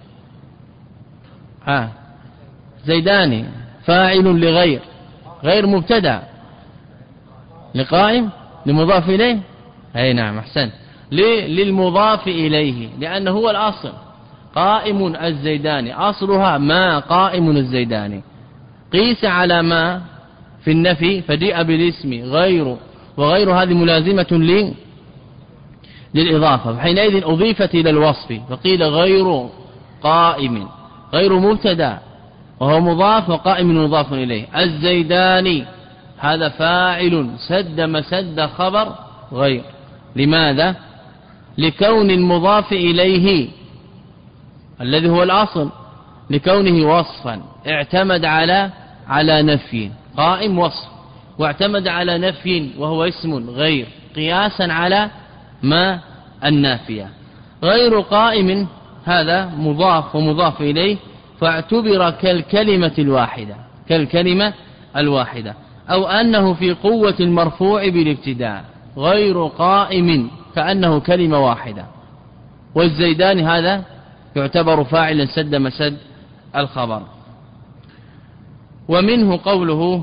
ها زيداني فاعل لغير، غير مبتدا لقائم لمضاف إليه. أي نعم أحسن، للمضاف إليه، لأنه هو الأصل قائم الزيداني، أصلها ما قائم الزيداني، قيس على ما في النفي فجيء بالاسم غير، وغير هذه ملازمة لي للإضافة، فحينئذ أضيفت إلى الوصف فقيل غير قائم، غير مبتدا وهو مضاف وقائم مضاف إليه. الزيداني هذا فاعل سد مسد خبر غير، لماذا؟ لكون المضاف إليه الذي هو الأصل لكونه وصفا اعتمد على على نفي، قائم وصف واعتمد على نفي وهو اسم غير قياسا على ما النافية. غير قائم هذا مضاف ومضاف إليه، فاعتبر كالكلمة الواحدة، كالكلمة الواحدة، أو أنه في قوة المرفوع بالابتداء، غير قائم كأنه كلمة واحدة. والزيدان هذا يعتبر فاعلا سد مسد الخبر. ومنه قوله،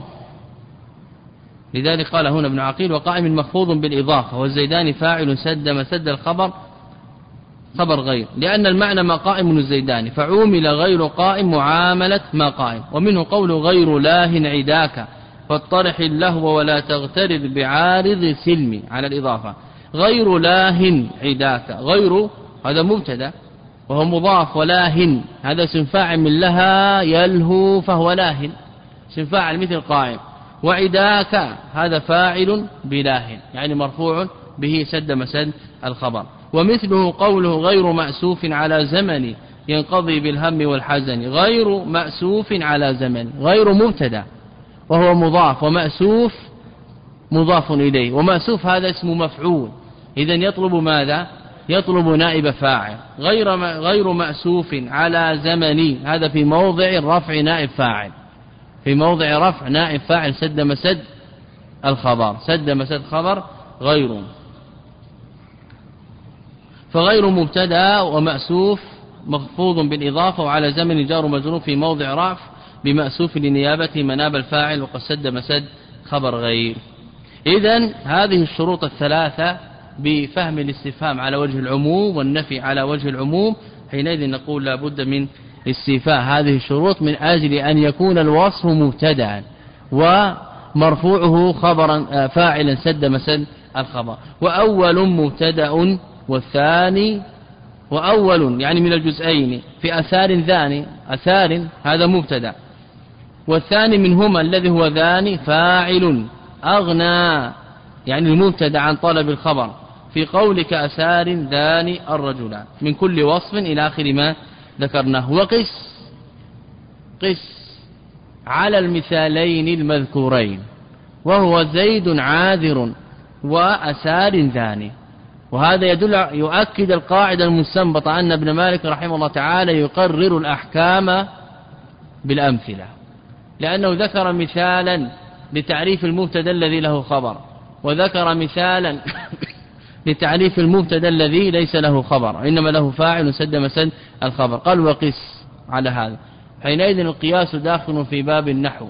لذلك قال هنا ابن عقيل وقائم مخفوض بالإضافة، والزيدان فاعل سد مسد الخبر خبر غير، لأن المعنى ما قائم الزيدان، فعومل غير قائم معاملة ما قائم. ومنه قوله غير لاه عداك فاطرح اللهو ولا تغترض بعارض سلم على الإضافة. غير لاه عداك، غير هذا مبتدا وهو مضاف، ولاه هذا اسم فاعل من لها يلهو فهو لاه، اسم فاعل مثل قائم. وعداك هذا فاعل بلاه يعني مرفوع به سد مسد الخبر. ومثله قوله غير مأسوف على زمن ينقضي بالهم والحزن، غير مأسوف على زمن، غير مبتدا وهو مضاف، ومأسوف مضاف إليه، ومأسوف هذا اسم مفعول، إذن يطلب ماذا؟ يطلب نائب فاعل. غير غير مأسوف على زمن هذا في موضع رفع نائب فاعل، في موضع رفع نائب فاعل سد مسد الخبر، سد مسد خبر غير. فغير مبتدا ومأسوف مخفوض بالإضافة، وعلى زمن جار مجرور في موضع رفع بمأسوف لنيابة مناب الفاعل، وقد سد مسد خبر غير. إذن هذه الشروط الثلاثة بفهم الاستفهام على وجه العموم والنفي على وجه العموم، حينئذ نقول لا بد من استيفاء هذه الشروط من أجل أن يكون الوصف مبتدأ ومرفوعه خبرا فاعلا سد مسد الخبر. وأول مبتدأ والثاني وأول يعني من الجزئين في أثار ذاني، أثار هذا مبتدا، والثاني منهما الذي هو ذاني فاعل أغنى يعني المبتدا عن طلب الخبر في قولك أثار ذاني الرجلان من كل وصف إلى آخر ما ذكرناه. وقس قس على المثالين المذكورين وهو زيد عاذر وأسار ذاني. وهذا يدل يؤكد القاعدة المستنبطة أن ابن مالك رحمه الله تعالى يقرر الأحكام بالأمثلة، لأنه ذكر مثالا لتعريف المبتدا الذي له خبر، وذكر مثالا لتعريف المبتدا الذي ليس له خبر إنما له فاعل سد مسد الخبر. قال وقس على هذا، حينئذ القياس داخل في باب النحو،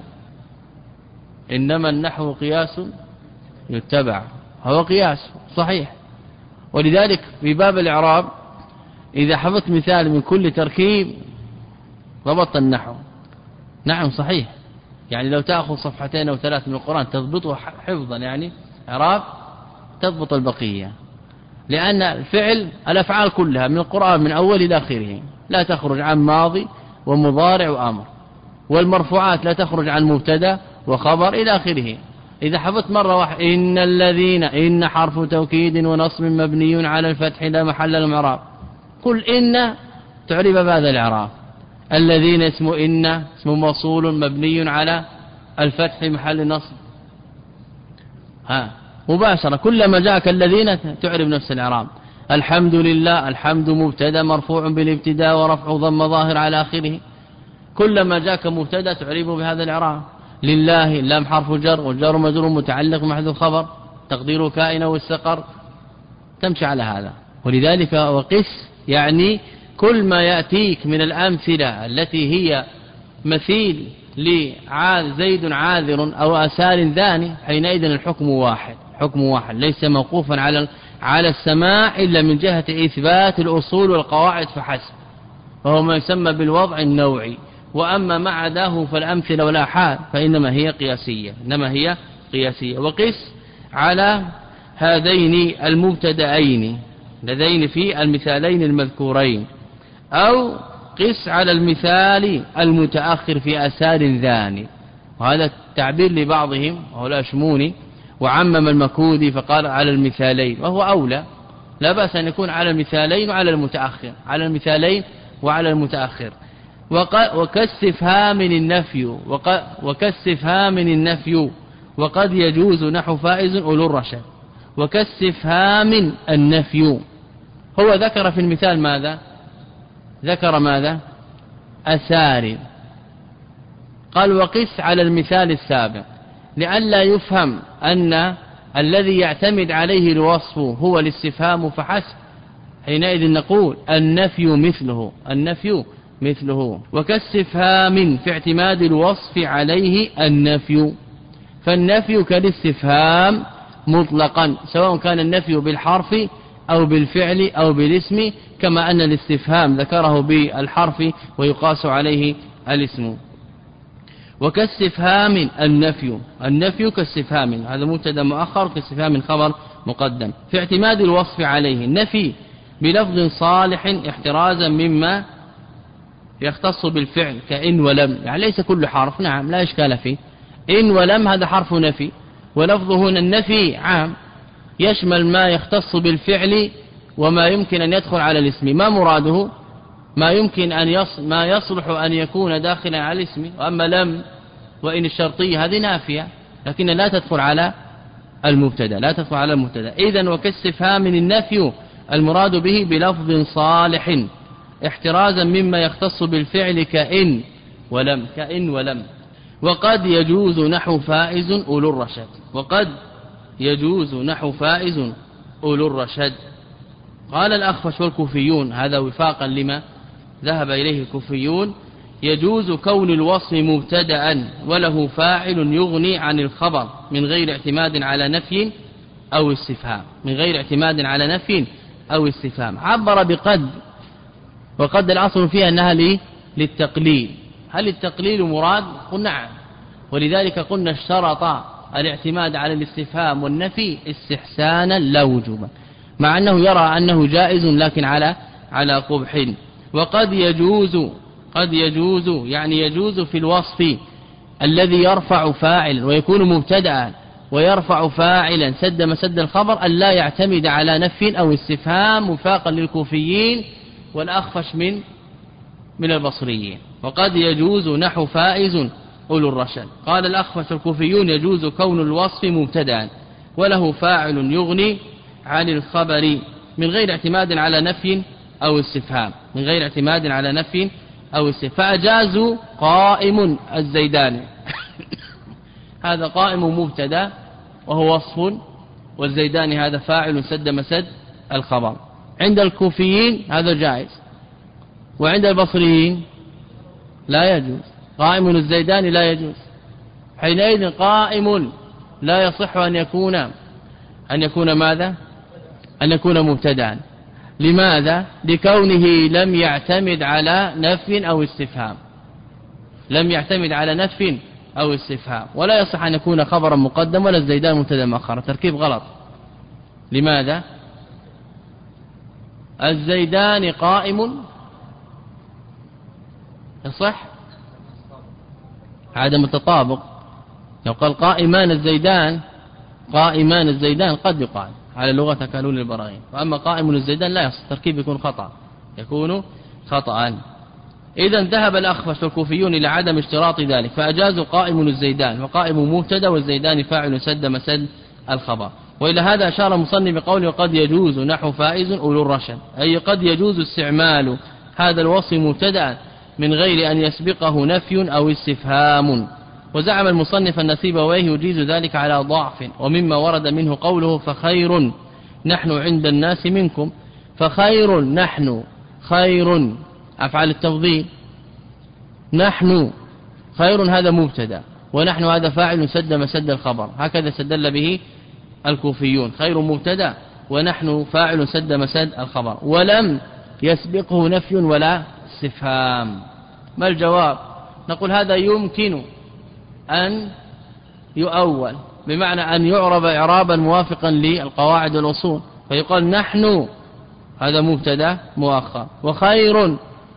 إنما النحو قياس يتبع، هو قياس صحيح. ولذلك في باب الإعراب إذا حفظت مثال من كل تركيب ضبط النحو. نعم صحيح، يعني لو تأخذ صفحتين أو ثلاث من القرآن تضبطه حفظا يعني إعراب تضبط البقية، لأن الفعل الأفعال كلها من القرآن من أول إلى آخره لا تخرج عن ماضي ومضارع وأمر، والمرفوعات لا تخرج عن مبتدا وخبر إلى آخره. إذا حفظت مرة واحدة إن الذين، إن حرف توكيد ونصب مبني على الفتح لا محل له من الإعراب، قل إن تعرب بهذا الإعراب. الذين اسم إن اسم موصول مبني على الفتح محل نصب، ها مباشرة كلما جاءك الذين تعرب نفس الإعراب. الحمد لله الحمد مبتدا مرفوع بالابتداء ورفع ضم ظاهر على آخره، كلما جاءك مبتدا تعربه بهذا الإعراب. لله اللام حرف جر والجر مجرور متعلق محذوف خبر تقديره كائن والسقر، تمشي على هذا. ولذلك وقس يعني كل ما يأتيك من الأمثلة التي هي مثيل لزيد عاذر أو أسار ذاني، حينئذ الحكم واحد، حكم واحد ليس موقوفا على على السماع إلا من جهة إثبات الأصول والقواعد فحسب، وهو ما يسمى بالوضع النوعي. وأما ما عداه فالأمثلة والآحاد فإنما هي قياسية، إنما هي قياسية. وقس على هذين المبتدأين لذين في المثالين المذكورين، أو قس على المثال المتأخر في أسار ذاني. وهذا التعبير لبعضهم وهو الأشموني وعمم المكودي فقال على المثالين، وهو أولى، لا بأس أن يكون على المثالين وعلى المتأخر، على المثالين وعلى المتأخر. وكاستفهام النفي وكاستفهام النفي وقد يجوز نحو فائز أولو الرشد. وكاستفهام النفي هو ذكر في المثال ماذا؟ ذكر ماذا؟ أسار. قال وقس على المثال السابق لئلا يفهم أن الذي يعتمد عليه الوصف هو الاستفهام فحسب، حينئذ نقول النفي مثله، النفي مثله. وكاستفهام في اعتماد الوصف عليه النفي، فالنفي كالاستفهام مطلقا سواء كان النفي بالحرف أو بالفعل أو بالاسم، كما أن الاستفهام ذكره بالحرف ويقاس عليه الاسم. وكاستفهام النفي، النفي كاستفهام هذا مبتدا مؤخر، كاستفهام خبر مقدم في اعتماد الوصف عليه. النفي بلفظ صالح احترازا مما يختص بالفعل كإن ولم، يعني ليس كل حرف، نعم لا إشكال فيه، إن ولم هذا حرف نفي، ولفظه هنا النفي عام يشمل ما يختص بالفعل وما يمكن أن يدخل على الاسم. ما مراده؟ ما يمكن أن يص... ما يصلح أن يكون داخلا على الاسم. وأما لم وإن الشرطية هذه نافية لكن لا تدخل على المبتدا، لا تدخل على المبتدا. إذن وكاستفهام النفي المراد به بلفظ صالح احترازا مما يختص بالفعل كإن ولم، كإن ولم. وقد يجوز نحو فائز أولو الرشد، وقد يجوز نحو فائز أولو الرشد. قال الأخفش والكوفيون هذا وفاقا لما ذهب إليه الكوفيون، يجوز كون الوصف مبتدأ وله فاعل يغني عن الخبر من غير اعتماد على نفي أو استفهام، من غير اعتماد على نفي أو استفهام. عبر بقد، وقد الأصل فيها أنها لي للتقليل. هل التقليل مراد؟ قلنا نعم، ولذلك قلنا اشترط الاعتماد على الاستفهام والنفي استحسانا لا وجوبا. مع أنه يرى أنه جائز لكن على على قبح. وقد يجوز قد يجوز يعني يجوز في الوصف الذي يرفع فاعلا ويكون مبتدأ ويرفع فاعلا سد مسد الخبر أن لا يعتمد على نفي أو استفهام وفاقا للكوفيين والأخفش من من البصريين. وقد يجوز نحو فائز أولو الرشد. قال الأخفش الكوفيون يجوز كون الوصف مبتدأ وله فاعل يغني عن الخبر من غير اعتماد على نفي أو استفهام من غير اعتماد على نفي أو استفهام. فأجازوا قائم الزيداني هذا قائم مبتدا وهو وصف والزيداني هذا فاعل سد مسد الخبر. عند الكوفيين هذا جائز وعند البصريين لا يجوز. قائم الزيداني لا يجوز. حينئذ قائم لا يصح أن يكون أن يكون ماذا أن يكون مبتدعا. لماذا؟ لكونه لم يعتمد على نفي أو استفهام لم يعتمد على نفي أو استفهام ولا يصح أن يكون خبرا مقدم ولا الزيدان مبتدا مؤخر. تركيب غلط. لماذا؟ الزيدان قائم يصح عدم التطابق. لو قال قائمان الزيدان قائمان الزيدان قد يقال على لغة كالون البراغين. وأما قائم الزيدان لا يصح. تركيب يكون خطأ يكون خطأ. إذا ذهب الأخفش والكوفيون إلى عدم اشتراط ذلك فأجازوا قائم الزيدان وقائم مبتدا والزيدان فاعل سد مسد الخبر. وإلى هذا أشار المصنف بقوله وقد يجوز نحو فائز أولو الرشد أي قد يجوز استعمال هذا الوصف مبتدا من غير أن يسبقه نفي أو استفهام. وزعم المصنف أن سيبويه يجيز ذلك على ضعف ومما ورد منه قوله فخير نحن عند الناس منكم. فخير نحن خير أفعل التفضيل نحن خير هذا مبتدا ونحن هذا فاعل سد مسد الخبر. هكذا استدل به الكوفيون خير مبتدا ونحن فاعل سد مسد الخبر ولم يسبقه نفي ولا استفهام. ما الجواب؟ نقول هذا يمكن أن يؤول بمعنى أن يعرب إعرابا موافقا للقواعد والأصول فيقال نحن هذا مبتدا مؤخر وخير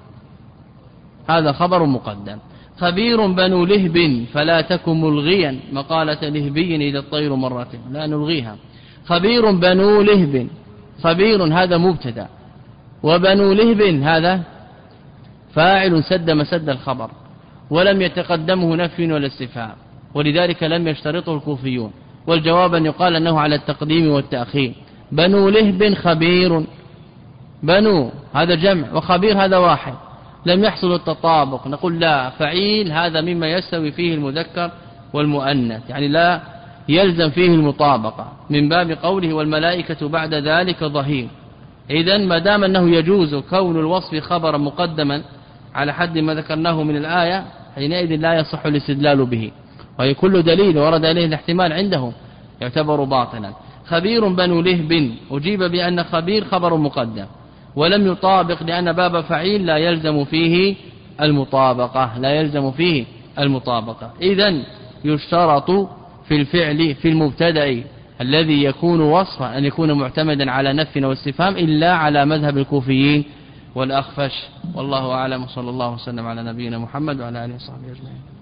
هذا خبر مقدم. خبير بنو لهب فلا تكن ملغيا مقالة لهبي إذا الطير مرت لا نلغيها. خبير بنو لهب خبير هذا مبتدا وبنو لهب هذا فاعل سد مسد الخبر ولم يتقدمه نفي ولا استفهام ولذلك لم يشترطه الكوفيون. والجواب أن يقال أنه على التقديم والتأخير. بنو لهب خبير بنو هذا جمع وخبير هذا واحد لم يحصل التطابق. نقول لا فعيل هذا مما يستوي فيه المذكر والمؤنث يعني لا يلزم فيه المطابقة من باب قوله والملائكة بعد ذلك ظهير. إذن ما دام أنه يجوز كون الوصف خبرا مقدما على حد ما ذكرناه من الآية حينئذ لا يصح الاستدلال به وهي كل دليل ورد عليه الاحتمال عندهم يعتبر باطلا. خبير بنو لهب أجيب بأن خبير خبر مقدم ولم يطابق لأن باب فعيل لا يلزم فيه المطابقة لا يلزم فيه المطابقة. إذن يشترط في الفعل في المبتدأ الذي يكون وصفا أن يكون معتمدا على نفي واستفهام إلا على مذهب الكوفيين والأخفش. والله أعلم. صلى الله وسلم على نبينا محمد وعلى آله وصحبه أجمعين.